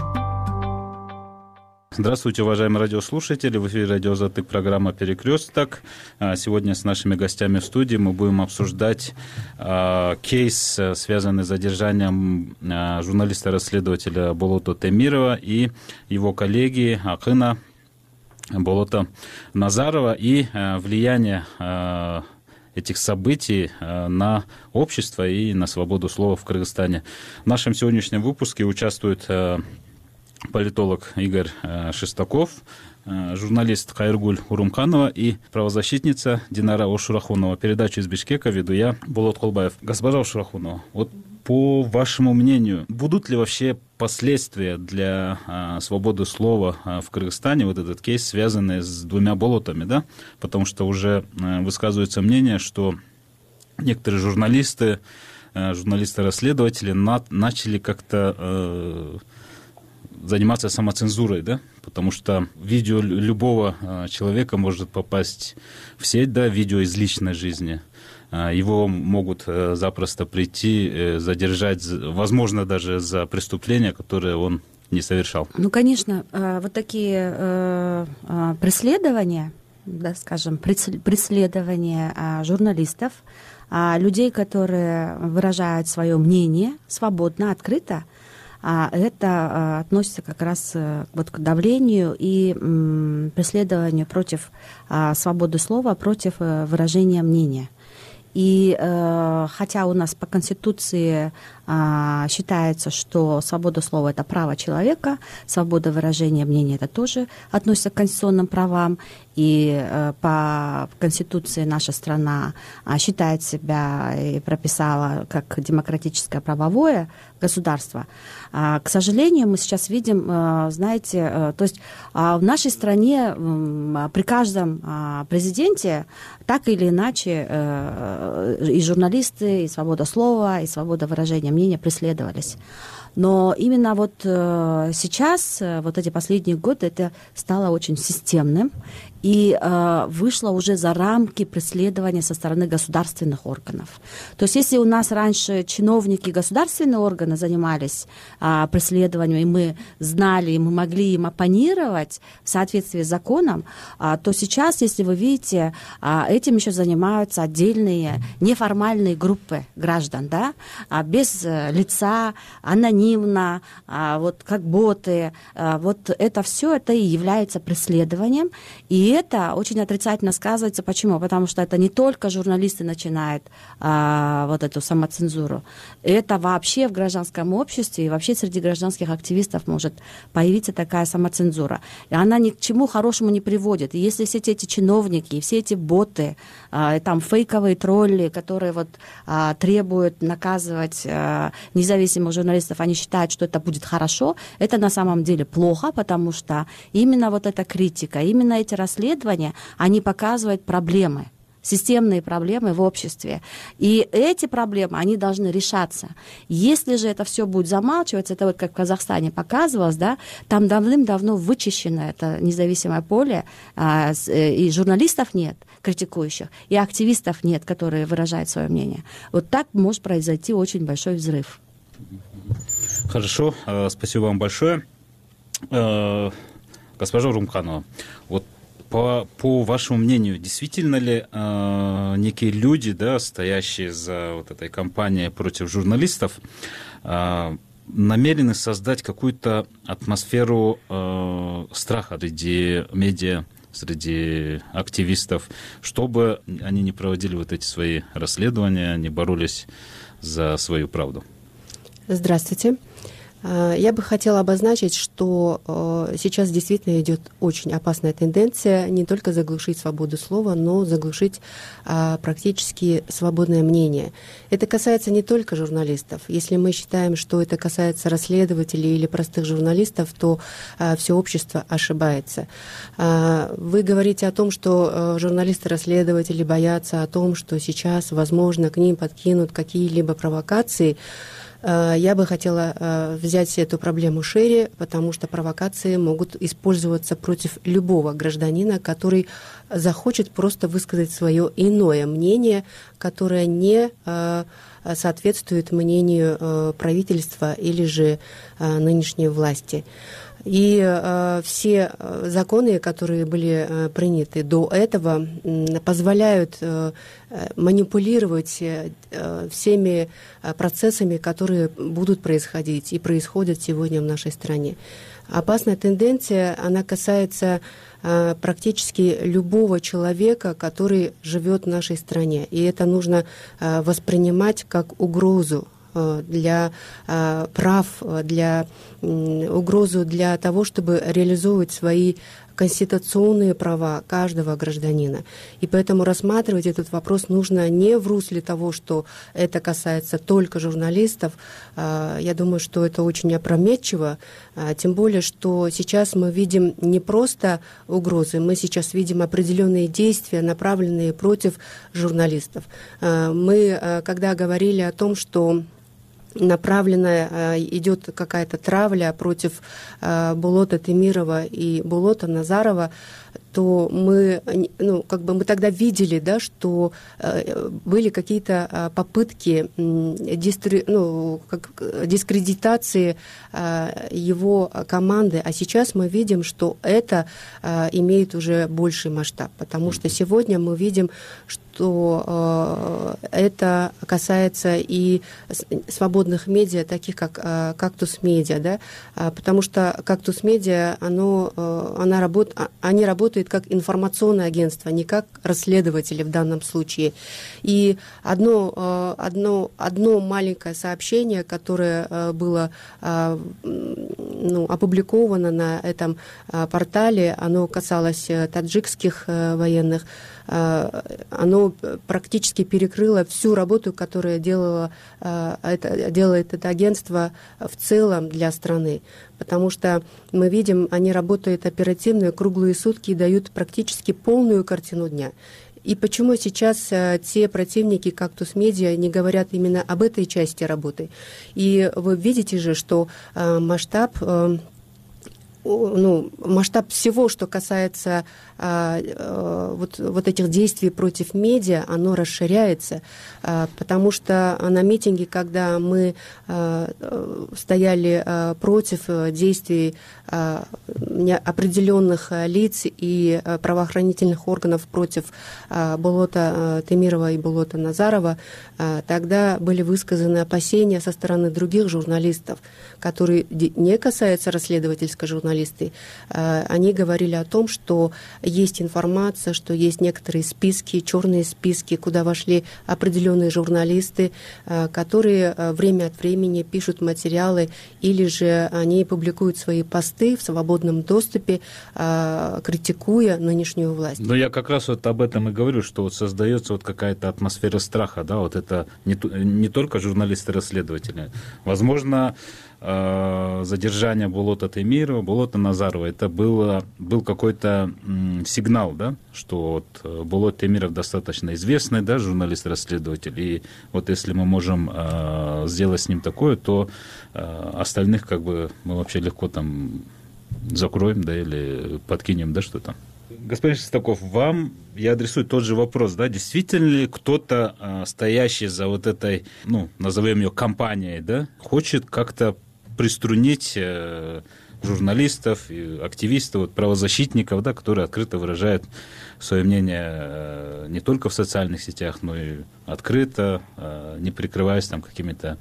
Здравствуйте, уважаемые радиослушатели. В эфире радио Азаттык, программа «Перекресток». Сегодня с нашими гостями в студии мы будем обсуждать кейс, связанный с задержанием журналиста-расследователя Болото Темирова и его коллеги Акына Болото Назарова и влияние этих событий на общество и на свободу слова в Кыргызстане. В нашем сегодняшнем выпуске участвует политолог Игорь Шестаков, журналист Кайыргуль Урумканова и правозащитница Динара Ошурахунова. Передачу из Бишкека веду я, Болот Колбаев. Госпожа Ошурахунова, вот по вашему мнению, будут ли вообще последствия для свободы слова в Кыргызстане, вот этот кейс, связанный с двумя болотами, да? Потому что уже высказывается мнение, что некоторые журналисты-расследователи начали как-то заниматься самоцензурой, да, потому что видео любого человека может попасть в сеть, да, видео из личной жизни. Его могут запросто прийти, задержать, возможно, даже за преступления, которые он не совершал. Ну, конечно, вот такие преследования, да, скажем, преследования журналистов, людей, которые выражают свое мнение свободно, открыто, это относится как раз вот к давлению и преследованию против свободы слова, против выражения мнения. И хотя у нас по Конституции считается, что свобода слова – это право человека, свобода выражения мнения – это тоже относится к конституционным правам, и по Конституции наша страна считает себя и прописала как демократическое правовое государство. К сожалению, мы сейчас видим, знаете, то есть в нашей стране при каждом президенте так или иначе и журналисты, и свобода слова, и свобода выражения мнения преследовались. Но именно вот сейчас, вот эти последние годы, это стало очень системным и вышло уже за рамки преследования со стороны государственных органов. То есть если у нас раньше чиновники государственные органы занимались преследованием, и мы знали, и мы могли им оппонировать в соответствии с законом, то сейчас, если вы видите, этим еще занимаются отдельные неформальные группы граждан, да, без лица, анонимно, вот как боты. Вот это все это и является преследованием. И это очень отрицательно сказывается. Почему? Потому что это не только журналисты начинают вот эту самоцензуру. Это вообще в гражданском обществе и вообще среди гражданских активистов может появиться такая самоцензура. И она ни к чему хорошему не приводит. И если все эти чиновники, все эти боты, там фейковые тролли, которые вот требуют наказывать независимых журналистов, они считают, что это будет хорошо, это на самом деле плохо, потому что именно вот эта критика, именно эти расследования, они показывают проблемы, системные проблемы в обществе. И эти проблемы, они должны решаться. Если же это все будет замалчиваться, это вот как в Казахстане показывалось, да, там давным-давно вычищено это независимое поле, и журналистов нет, критикующих, и активистов нет, которые выражают свое мнение. Вот так может произойти очень большой взрыв. Хорошо, спасибо вам большое. Госпожа Урумканова, вот по вашему мнению, действительно ли некие люди, да, стоящие за вот этой кампанией против журналистов, намерены создать какую-то атмосферу страха среди медиа, среди активистов, чтобы они не проводили вот эти свои расследования, не боролись за свою правду? Здравствуйте. Я бы хотела обозначить, что сейчас действительно идет очень опасная тенденция не только заглушить свободу слова, но заглушить практически свободное мнение. Это касается не только журналистов. Если мы считаем, что это касается расследователей или простых журналистов, то все общество ошибается. Вы говорите о том, что журналисты-расследователи боятся о том, что сейчас, возможно, к ним подкинут какие-либо провокации. Я бы хотела взять эту проблему шире, потому что провокации могут использоваться против любого гражданина, который захочет просто высказать свое иное мнение, которое не соответствует мнению правительства или же нынешней власти. И все законы, которые были приняты до этого, позволяют манипулировать всеми процессами, которые будут происходить и происходят сегодня в нашей стране. Опасная тенденция, она касается практически любого человека, который живет в нашей стране. И это нужно воспринимать как угрозу для прав, для угрозу для того, чтобы реализовывать свои конституционные права каждого гражданина. И поэтому рассматривать этот вопрос нужно не в русле того, что это касается только журналистов. Я думаю, что это очень опрометчиво, тем более, что сейчас мы видим не просто угрозы, мы сейчас видим определенные действия, направленные против журналистов. Мы, когда говорили о том, что направленная идет какая-то травля против Булота Темирова и Булота Назарова, то мы, мы тогда видели, да, что были какие-то попытки дискредитации его команды, а сейчас мы видим, что это имеет уже больший масштаб, потому что сегодня мы видим, что это касается и свободных медиа, таких как «Кактус Медиа», да, потому что «Кактус Медиа», они работают как информационное агентство, не как расследователи в данном случае. И одно маленькое сообщение, которое было опубликовано на этом портале, оно касалось таджикских военных, оно практически перекрыло всю работу, которую делает это агентство в целом для страны. Потому что мы видим, они работают оперативно, круглые сутки и дают практически полную картину дня. И почему сейчас те противники «Кактус Медиа» не говорят именно об этой части работы? И вы видите же, что масштаб всего, что касается вот этих действий против медиа, оно расширяется, потому что на митинге, когда мы стояли против действий определенных лиц и правоохранительных органов против Булота Темирова и Булота Назарова, тогда были высказаны опасения со стороны других журналистов, которые не касаются расследовательской журналистики. Они говорили о том, что есть информация, что есть некоторые списки, черные списки, куда вошли определенные журналисты, которые время от времени пишут материалы или же они публикуют свои посты в свободном доступе, критикуя нынешнюю власть. Но я как раз вот об этом и говорю, что вот создается вот какая-то атмосфера страха, да, вот это не только журналисты-расследователи. Возможно, задержание Булота Темирова, Булота Назарова, это был какой-то сигнал, да, что вот Булот Темиров достаточно известный, да, журналист-расследователь, и вот если мы можем сделать с ним такое, то остальных как бы мы вообще легко там закроем, да, или подкинем, да, что-то. Господин Шестаков, вам я адресую тот же вопрос, да, действительно ли кто-то, стоящий за вот этой, назовем ее компанией, да, хочет как-то приструнить журналистов, активистов, правозащитников, да, которые открыто выражают свое мнение не только в социальных сетях, но и открыто, не прикрываясь там какими-то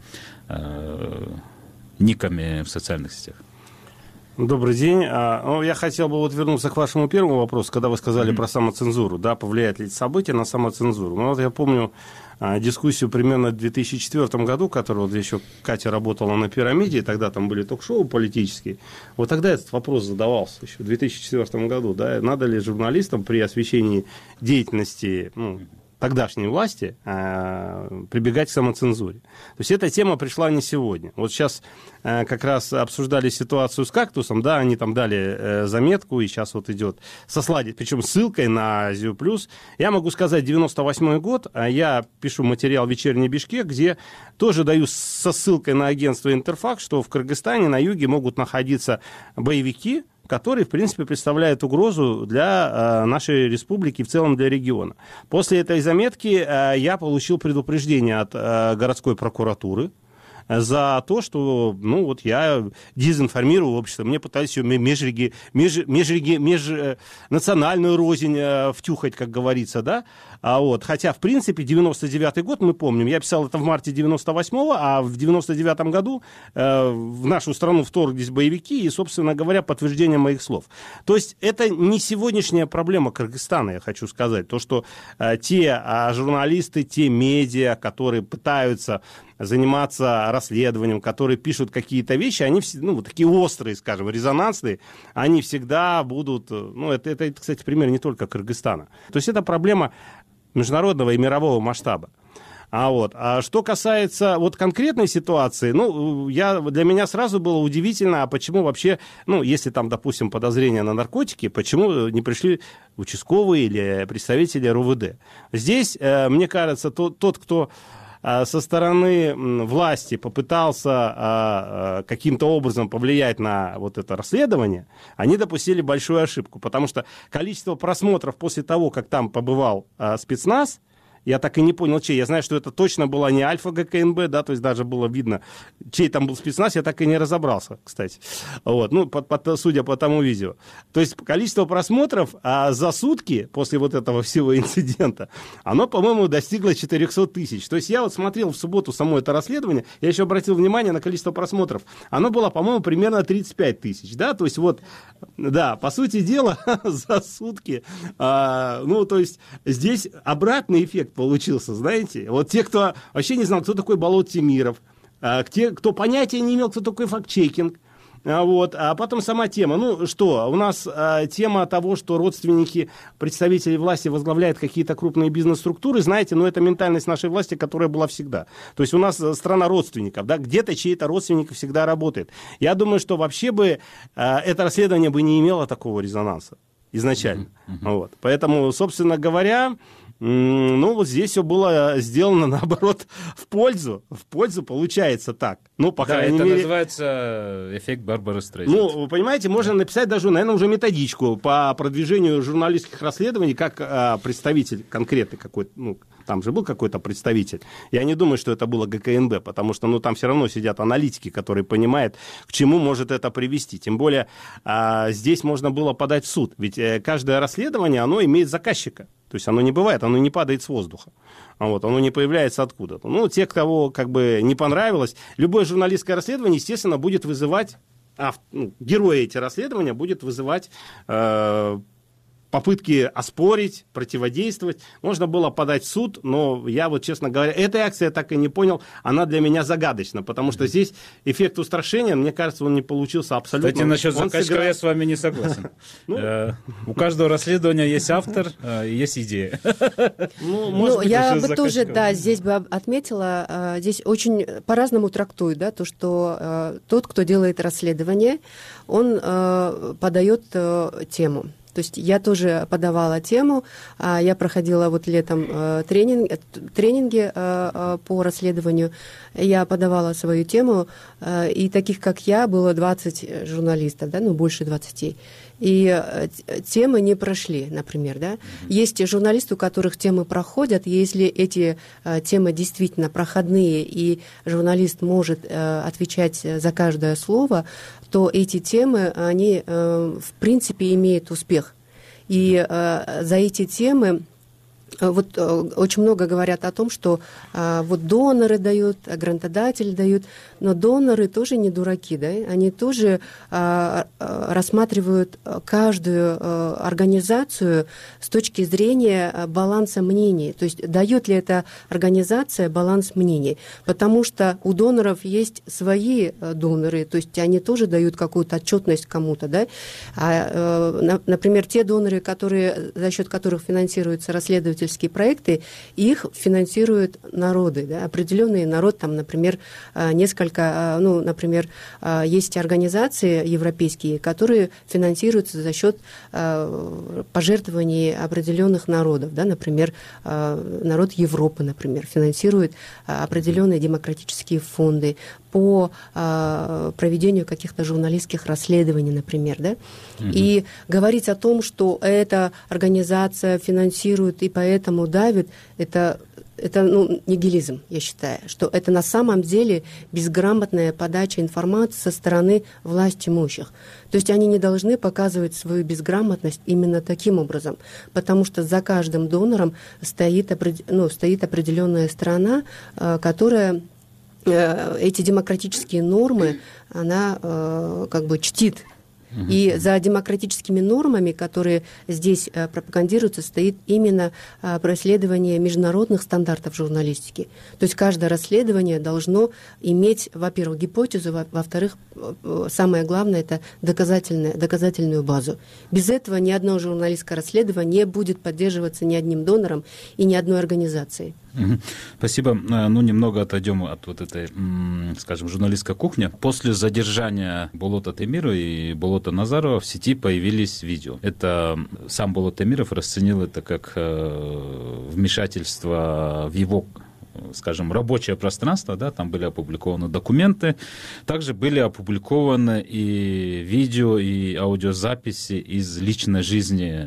никами в социальных сетях? Добрый день. Я хотел бы вернуться к вашему первому вопросу, когда вы сказали про самоцензуру, да, повлияет ли это событие на самоцензуру. Я помню, дискуссию примерно в 2004 году, которую вот еще Катя работала на «Пирамиде», и тогда там были ток-шоу политические, вот тогда этот вопрос задавался еще в 2004 году, да, надо ли журналистам при освещении деятельности тогдашней власти прибегать к самоцензуре. То есть эта тема пришла не сегодня. Вот сейчас как раз обсуждали ситуацию с «Кактусом», да, они там дали заметку, и сейчас вот идет сослать, причем ссылкой на Азию Плюс. Я могу сказать, 98 год, я пишу материал «Вечерний Бишкек», где тоже даю со ссылкой на агентство «Интерфакс», что в Кыргызстане на юге могут находиться боевики, которые, в принципе, представляют угрозу для нашей республики и в целом для региона. После этой заметки я получил предупреждение от городской прокуратуры за то, что, я дезинформирую общество. Мне пытались ее межнациональную рознь втюхать, как говорится, да. Хотя, в принципе, 99-й год, мы помним, я писал это в марте 98-го, а в 99-м году в нашу страну вторглись боевики, и, собственно говоря, подтверждение моих слов. То есть это не сегодняшняя проблема Кыргызстана, я хочу сказать. То, что те журналисты, те медиа, которые пытаются заниматься расследованием, которые пишут какие-то вещи, они такие острые, скажем, резонансные, они всегда будут... Это, кстати, пример не только Кыргызстана. То есть это проблема международного и мирового масштаба. А что касается конкретной ситуации, для меня сразу было удивительно, а почему вообще, если там, допустим, подозрения на наркотики, почему не пришли участковые или представители РУВД? Здесь, мне кажется, тот, кто со стороны власти попытался каким-то образом повлиять на это расследование, они допустили большую ошибку, потому что количество просмотров после того, как там побывал спецназ, я так и не понял, чей. Я знаю, что это точно была не Альфа ГКНБ, да, то есть даже было видно, чей там был спецназ, я так и не разобрался, кстати. Судя по тому видео. То есть количество просмотров за сутки после этого всего инцидента, оно, по-моему, достигло 400 тысяч. То есть я смотрел в сутки само это расследование, я еще обратил внимание на количество просмотров. Оно было, по-моему, примерно 35 тысяч, да, то есть по сути дела, за сутки, то есть здесь обратный эффект получился, знаете. Те, кто вообще не знал, кто такой Болот Темиров, те, кто понятия не имел, кто такой факт-чекинг, а потом сама тема. У нас тема того, что родственники представителей власти возглавляют какие-то крупные бизнес-структуры, знаете, это ментальность нашей власти, которая была всегда. То есть у нас страна родственников, да, где-то чей-то родственник всегда работает. Я думаю, что вообще бы это расследование бы не имело такого резонанса изначально. Поэтому, собственно говоря, здесь все было сделано, наоборот, в пользу получается так. По крайней мере... называется эффект Барбары Стрейзанд. Вы понимаете, можно написать даже, наверное, уже методичку по продвижению журналистских расследований, как представитель конкретный какой-то, там же был какой-то представитель. Я не думаю, что это было ГКНБ, потому что, там все равно сидят аналитики, которые понимают, к чему может это привести. Тем более, здесь можно было подать в суд, ведь каждое расследование, оно имеет заказчика. То есть оно не бывает, оно не падает с воздуха. Оно не появляется откуда-то. Те, кого не понравилось, любое журналистское расследование, естественно, будет вызывать, герои эти расследования будет вызывать попытки оспорить, противодействовать. Можно было подать в суд, но я честно говоря, этой акции я так и не понял, она для меня загадочна, потому что здесь эффект устрашения, мне кажется, он не получился абсолютно. Кстати, насчет заказчика я с вами не согласен. У каждого расследования есть автор и есть идея. Я бы тоже, здесь бы отметила, здесь очень по-разному трактуют, то, что тот, кто делает расследование, он подает тему. То есть я тоже подавала тему, я проходила летом тренинги по расследованию, я подавала свою тему, и таких, как я, было 20 журналистов, больше 20. И темы не прошли, например, да. Есть журналисты, у которых темы проходят, если эти темы действительно проходные, и журналист может отвечать за каждое слово, то эти темы, они, в принципе, имеют успех. И за эти темы вот очень много говорят о том, что вот доноры дают, грантодатели дают, но доноры тоже не дураки, да? Они тоже рассматривают каждую организацию с точки зрения баланса мнений. То есть дает ли эта организация баланс мнений? Потому что у доноров есть свои доноры, то есть они тоже дают какую-то отчетность кому-то, да? Например, те доноры, за счет которых финансируются расследовательские проекты, их финансируют народы, да, определенный народ, там, например, например, есть организации европейские, которые финансируются за счет пожертвований определенных народов, да, например, народ Европы, например, финансирует определенные демократические фонды по проведению каких-то журналистских расследований, например, да, и говорить о том, что эта организация финансирует и поэтому давит, это нигилизм, я считаю, что это на самом деле безграмотная подача информации со стороны власть имущих. То есть они не должны показывать свою безграмотность именно таким образом, потому что за каждым донором стоит определенная страна, которая эти демократические нормы, она чтит. И за демократическими нормами, которые здесь пропагандируются, стоит именно преследование международных стандартов журналистики. То есть каждое расследование должно иметь, во-первых, гипотезу, во-вторых, самое главное, это доказательную базу. Без этого ни одно журналистское расследование не будет поддерживаться ни одним донором и ни одной организацией. Спасибо. Немного отойдем от вот этой, скажем, журналистской кухни. После задержания Болота Темирова и Болота Назарова в сети появились видео. Это сам Болот Темиров расценил это как вмешательство в его, скажем, рабочее пространство, да, там были опубликованы документы, также были опубликованы и видео, и аудиозаписи из личной жизни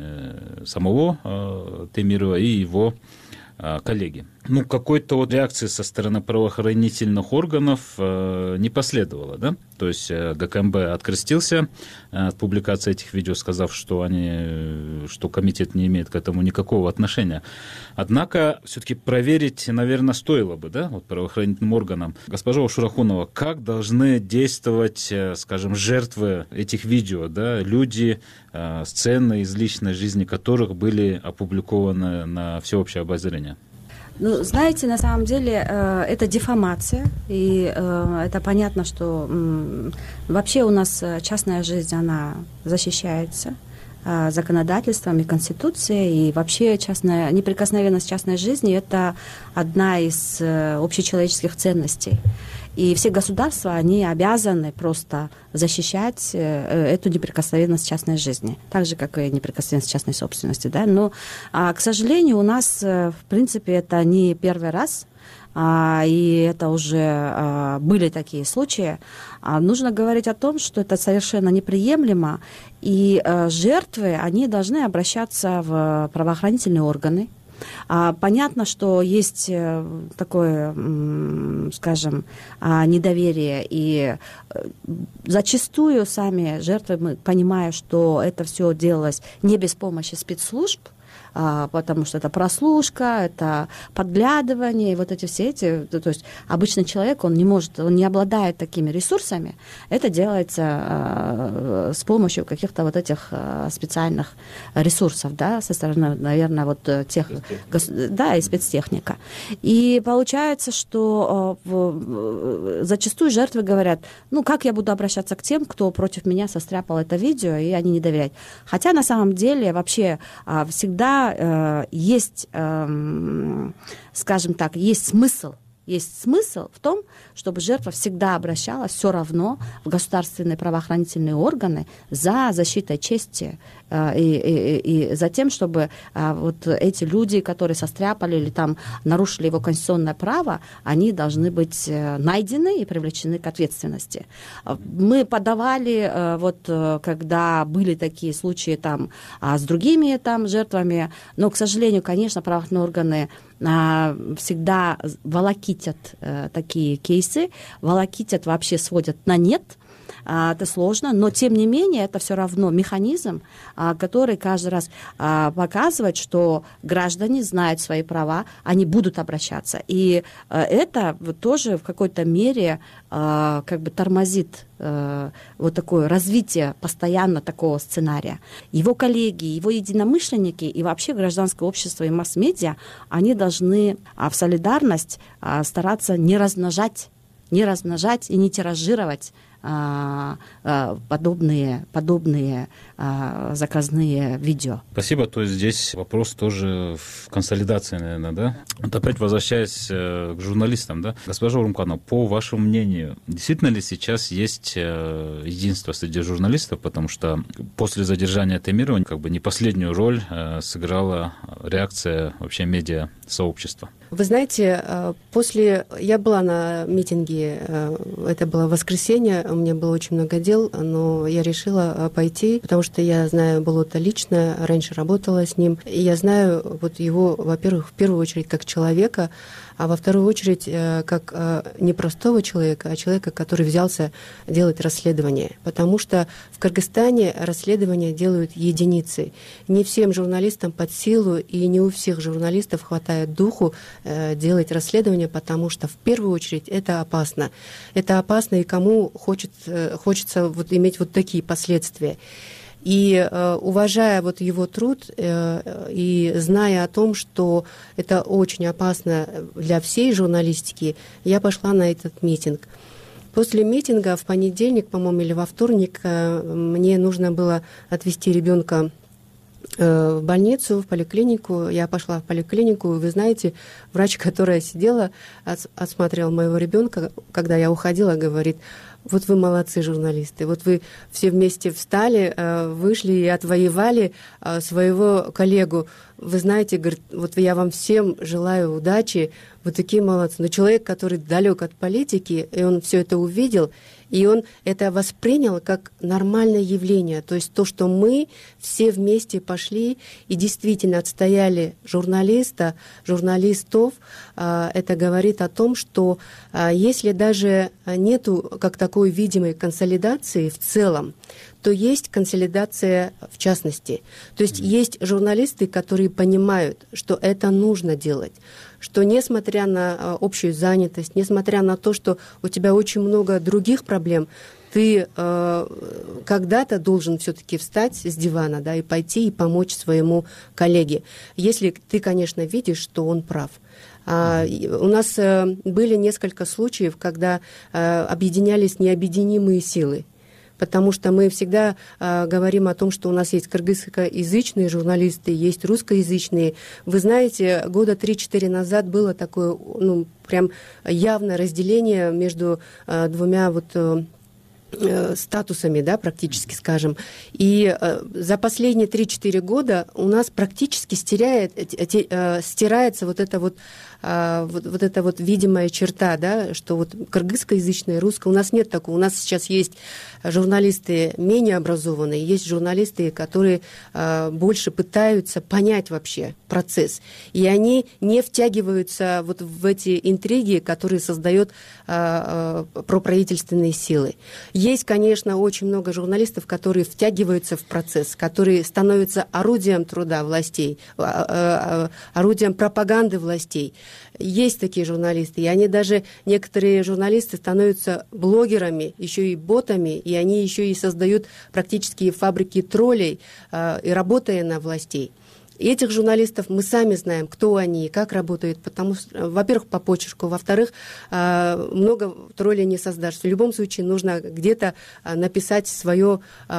самого Темирова и его коллеги. Какой-то реакции со стороны правоохранительных органов не последовало, да? То есть ГКМБ открестился от публикации этих видео, сказав, что комитет не имеет к этому никакого отношения. Однако все-таки проверить, наверное, стоило бы, да, правоохранительным органам. Госпожа Шурахунова, как должны действовать, скажем, жертвы этих видео, да, люди, сцены из личной жизни которых были опубликованы на всеобщее обозрение? Знаете, на самом деле это дефамация, и это понятно, что вообще у нас частная жизнь, она защищается законодательством и конституцией, и вообще неприкосновенность частной жизни – это одна из общечеловеческих ценностей. И все государства, они обязаны просто защищать эту неприкосновенность частной жизни, так же, как и неприкосновенность частной собственности. Да? Но, к сожалению, у нас, в принципе, это не первый раз, и это уже были такие случаи. Нужно говорить о том, что это совершенно неприемлемо, и жертвы, они должны обращаться в правоохранительные органы. Понятно, что есть такое, скажем, недоверие, и зачастую сами жертвы, понимая, что это все делалось не без помощи спецслужб, потому что это прослушка, это подглядывание, и вот то есть обычный человек, он не обладает такими ресурсами, это делается с помощью каких-то вот этих специальных ресурсов, да, со стороны, наверное, вот тех, да, и спецтехника. И получается, что зачастую жертвы говорят, как я буду обращаться к тем, кто против меня состряпал это видео, и они не доверяют. Хотя на самом деле вообще всегда есть, скажем так, есть смысл в том, чтобы жертва всегда обращалась все равно в государственные правоохранительные органы за защитой чести и за тем, чтобы вот эти люди, которые состряпали или там нарушили его конституционное право, они должны быть найдены и привлечены к ответственности. Мы подавали, когда были такие случаи там с другими там жертвами, но, к сожалению, конечно, правоохранительные органы всегда волокитят такие кейсы, вообще сводят на нет, это сложно, но тем не менее это все равно механизм, который каждый раз показывает, что граждане знают свои права, они будут обращаться. И это тоже в какой-то мере тормозит вот такое развитие постоянно такого сценария. Его коллеги, его единомышленники и вообще гражданское общество и масс-медиа, они должны в солидарность стараться не размножать и не тиражировать подобные заказные видео. Спасибо. То есть здесь вопрос тоже в консолидации, наверное, да? Вот опять возвращаясь к журналистам, да? Госпожа Урумканова, по вашему мнению, действительно ли сейчас есть единство среди журналистов, потому что после задержания Темирова не последнюю роль сыграла реакция вообще медиа-сообщества? Вы знаете, я была на митинге, это было воскресенье, у меня было очень много дел, но я решила пойти, потому что я знаю Болота лично, раньше работала с ним, и я знаю его, во-первых, в первую очередь как человека, а во вторую очередь как не простого человека, а человека, который взялся делать расследование. Потому что в Кыргызстане расследования делают единицы. Не всем журналистам под силу, и не у всех журналистов хватает духу делать расследование, потому что в первую очередь это опасно. Это опасно, и кому хочется иметь такие последствия. И уважая его труд и зная о том, что это очень опасно для всей журналистики, я пошла на этот митинг. После митинга в понедельник, по-моему, или во вторник мне нужно было отвезти ребенка в больницу, в поликлинику. Я пошла в поликлинику, и вы знаете, врач, которая сидела, осматривала моего ребенка, когда я уходила, говорит: вот вы молодцы, журналисты, вот вы все вместе встали, вышли и отвоевали своего коллегу. Вы знаете, говорит, я вам всем желаю удачи, вы такие молодцы. Но человек, который далек от политики, и он все это увидел, и он это воспринял как нормальное явление. То есть то, что мы все вместе пошли и действительно отстояли журналистов, это говорит о том, что если даже нету как такой видимой консолидации в целом, то есть консолидация в частности. То есть есть журналисты, которые понимают, что это нужно делать, что несмотря на общую занятость, несмотря на то, что у тебя очень много других проблем, ты когда-то должен все-таки встать с дивана, да, и пойти и помочь своему коллеге, если ты, конечно, видишь, что он прав. У нас были несколько случаев, когда объединялись необъединимые силы. Потому что мы всегда говорим о том, что у нас есть кыргызскоязычные журналисты, есть русскоязычные. Вы знаете, года 3-4 назад было такое, прям явное разделение между двумя статусами, да, практически скажем. И за последние 3-4 года у нас практически стирается эта видимая черта, да, что кыргызскоязычная, русская. У нас нет такого. У нас сейчас есть журналисты менее образованные, есть журналисты, которые больше пытаются понять вообще процесс. И они не втягиваются в эти интриги, которые создают проправительственные силы. Есть, конечно, очень много журналистов, которые втягиваются в процесс, которые становятся орудием труда властей, орудием пропаганды властей. Есть такие журналисты, и некоторые журналисты становятся блогерами, еще и ботами, и они еще и создают практически фабрики троллей, и работая на властей. И этих журналистов мы сами знаем, кто они, как работают, потому что, во-первых, по почерку, во-вторых, много троллей не создашь. В любом случае нужно где-то написать свой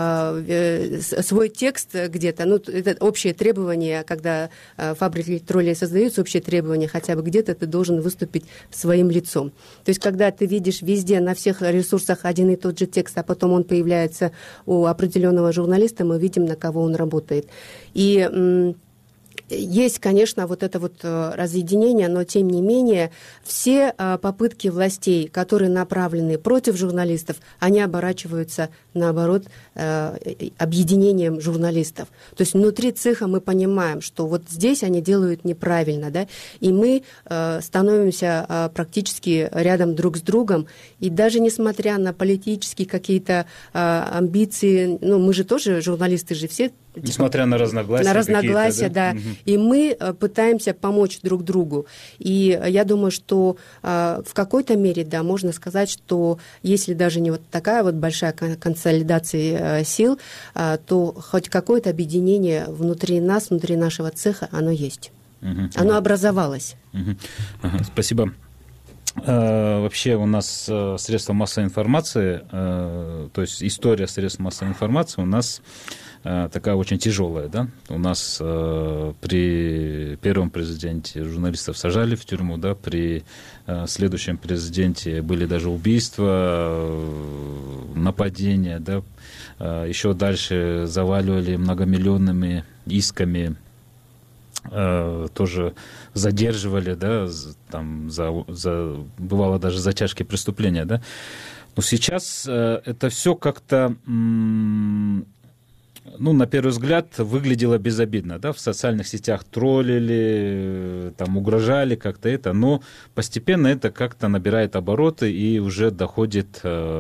текст где-то. Это общее требование, когда фабрики троллей создаются, общее требование, хотя бы где-то ты должен выступить своим лицом. То есть, когда ты видишь везде, на всех ресурсах один и тот же текст, а потом он появляется у определенного журналиста, мы видим, на кого он работает. И Есть, конечно, вот это вот разъединение, но тем не менее все попытки властей, которые направлены против журналистов, они оборачиваются, наоборот, объединением журналистов. То есть внутри цеха мы понимаем, что вот здесь они делают неправильно, да, и мы становимся практически рядом друг с другом, и даже несмотря на политические какие-то амбиции, ну, мы же тоже, журналисты же все, несмотря на разногласия. На разногласия, да. И мы пытаемся помочь друг другу. И я думаю, что в какой-то мере, да, можно сказать, что если даже не вот такая вот большая консолидация сил, то хоть какое-то объединение внутри нас, внутри нашего цеха, оно есть. Оно образовалось. Спасибо. Вообще у нас средства массовой информации, то есть история средств массовой информации у нас такая очень тяжелая, да. У нас при первом президенте журналистов сажали в тюрьму, да, при следующем президенте были даже убийства, нападения, да, еще дальше заваливали многомиллионными исками, тоже задерживали, да, там бывало даже за тяжкие преступления, да. Но сейчас это все как-то, ну, на первый взгляд, выглядело безобидно, да, в социальных сетях троллили, там, угрожали как-то это, но постепенно это как-то набирает обороты и уже доходит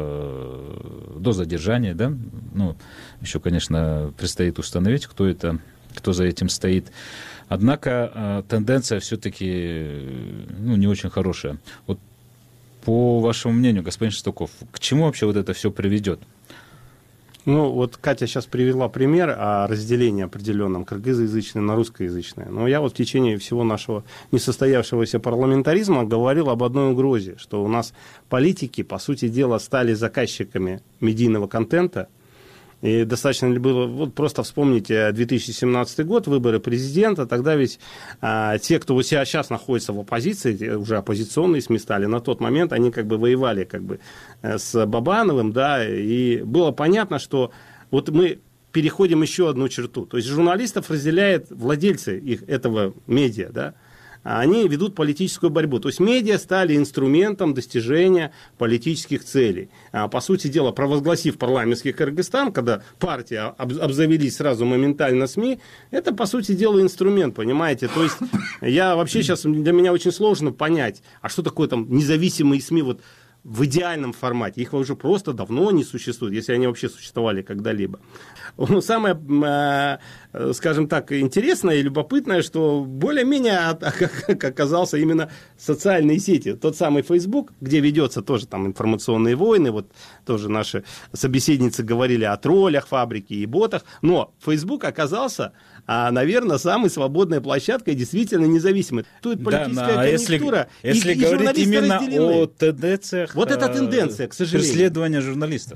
до задержания, да, ну, еще, конечно, предстоит установить, кто за этим стоит, однако тенденция все-таки, ну, не очень хорошая. Вот по вашему мнению, господин Шестаков, к чему вообще вот это все приведет? Ну, вот Катя сейчас привела пример о разделении определенном кыргызоязычное на русскоязычное. Но я вот в течение всего нашего несостоявшегося парламентаризма говорил об одной угрозе, что у нас политики, по сути дела, стали заказчиками медийного контента. И достаточно ли было, вот просто вспомните 2017 год, выборы президента, тогда ведь те, кто сейчас находится в оппозиции, уже оппозиционные СМИ стали, на тот момент они как бы воевали как бы с Бабановым, да, и было понятно, что вот мы переходим еще одну черту, то есть журналистов разделяют владельцы этого медиа, да, они ведут политическую борьбу. То есть медиа стали инструментом достижения политических целей. По сути дела, провозгласив парламентский Кыргызстан, когда партии обзавелись сразу моментально СМИ, это, по сути дела, инструмент, понимаете? То есть я вообще сейчас, для меня очень сложно понять, а что такое там независимые СМИ вот в идеальном формате. Их уже просто давно не существует, если они вообще существовали когда-либо. Но самое, скажем так, интересное и любопытное, что более-менее оказался именно социальные сети. Тот самый Facebook, где ведется тоже там информационные войны, вот тоже наши собеседницы говорили о троллях, фабрике и ботах, но Facebook оказался, наверное, самой свободной площадкой, действительно независимой. Тут политическая конъюнктура, если говорить именно о тенденциях, вот эта тенденция, к сожалению. Преследования журналистов.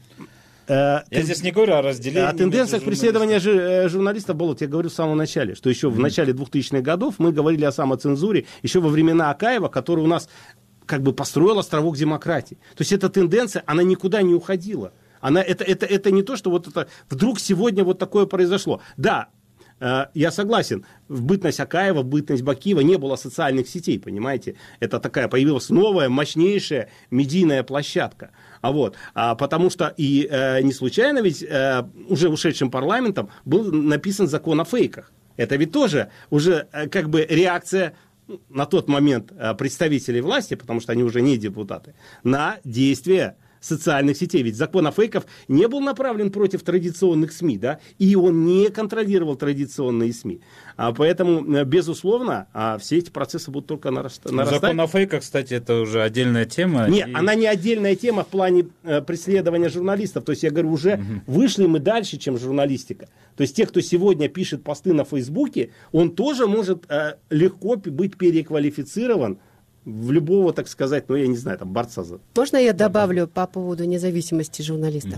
Я здесь не говорю о разделении. О тенденциях преследования журналистов было, я говорю в самом начале, что еще в начале 2000-х годов мы говорили о самоцензуре, еще во времена Акаева, который у нас как бы построил островок демократии. То есть эта тенденция, она никуда не уходила. Это не то, что вот это вдруг сегодня вот такое произошло. Да, я согласен, в бытность Акаева, в бытность Бакиева не было социальных сетей, понимаете? Это такая появилась новая, мощнейшая медийная площадка. Потому что и не случайно ведь уже ушедшим парламентом был написан закон о фейках. Это ведь тоже уже как бы реакция на тот момент представителей власти, потому что они уже не депутаты, на действия социальных сетей. Ведь закон о фейках не был направлен против традиционных СМИ, да, и он не контролировал традиционные СМИ. Поэтому, безусловно, все эти процессы будут только нарастать. Закон о фейках, кстати, это уже отдельная тема. Нет, она не отдельная тема в плане преследования журналистов. То есть, я говорю, уже вышли мы дальше, чем журналистика. То есть, те, кто сегодня пишет посты на Фейсбуке, он тоже может легко быть переквалифицирован в любого, так сказать, я не знаю, там, борца за... Можно я добавлю по поводу независимости журналистов?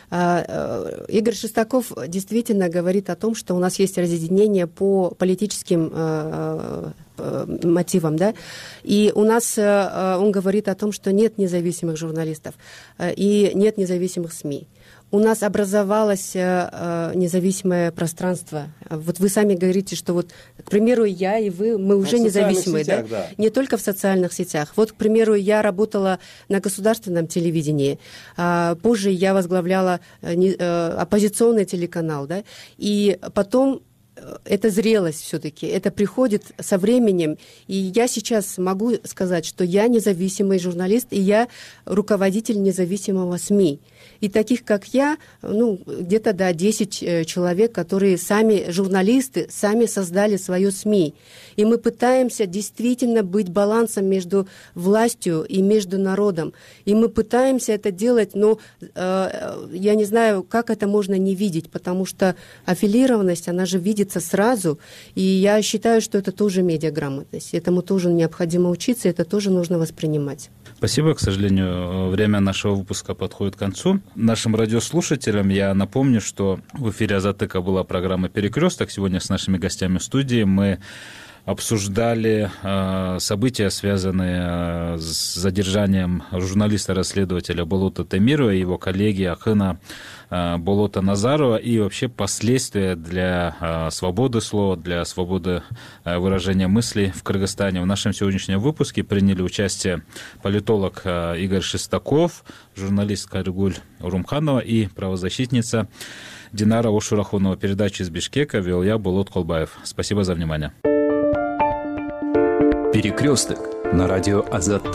Игорь Шестаков действительно говорит о том, что у нас есть разъединение по политическим мотивам, да. И у нас он говорит о том, что нет независимых журналистов и нет независимых СМИ. У нас образовалось независимое пространство. Вот вы сами говорите, что вот, к примеру, я и вы, мы уже независимые, сетях, да? Не только в социальных сетях. Вот, к примеру, я работала на государственном телевидении, позже я возглавляла оппозиционный телеканал, да, и потом это зрелость все-таки, это приходит со временем. И я сейчас могу сказать, что я независимый журналист, и я руководитель независимого СМИ. И таких, как я, где-то 10 человек, которые сами журналисты, сами создали свое СМИ. И мы пытаемся действительно быть балансом между властью и между народом. И мы пытаемся это делать, но я не знаю, как это можно не видеть, потому что аффилированность, она же видится сразу. И я считаю, что это тоже медиаграмотность. Этому тоже необходимо учиться, это тоже нужно воспринимать. Спасибо. К сожалению, время нашего выпуска подходит к концу. Нашим радиослушателям я напомню, что в эфире Азаттыка была программа «Перекресток». Сегодня с нашими гостями в студии мы обсуждали события, связанные с задержанием журналиста-расследователя Болота Темирова и его коллеги Акына Болота Назарова и вообще последствия для свободы слова, для свободы выражения мыслей в Кыргызстане. В нашем сегодняшнем выпуске приняли участие политолог Игорь Шестаков, журналист Каригуль Урумханова и правозащитница Динара Ошурахунова. Передачу из Бишкека вел я, Болот Колбаев. Спасибо за внимание. Перекресток на радио Азаттык.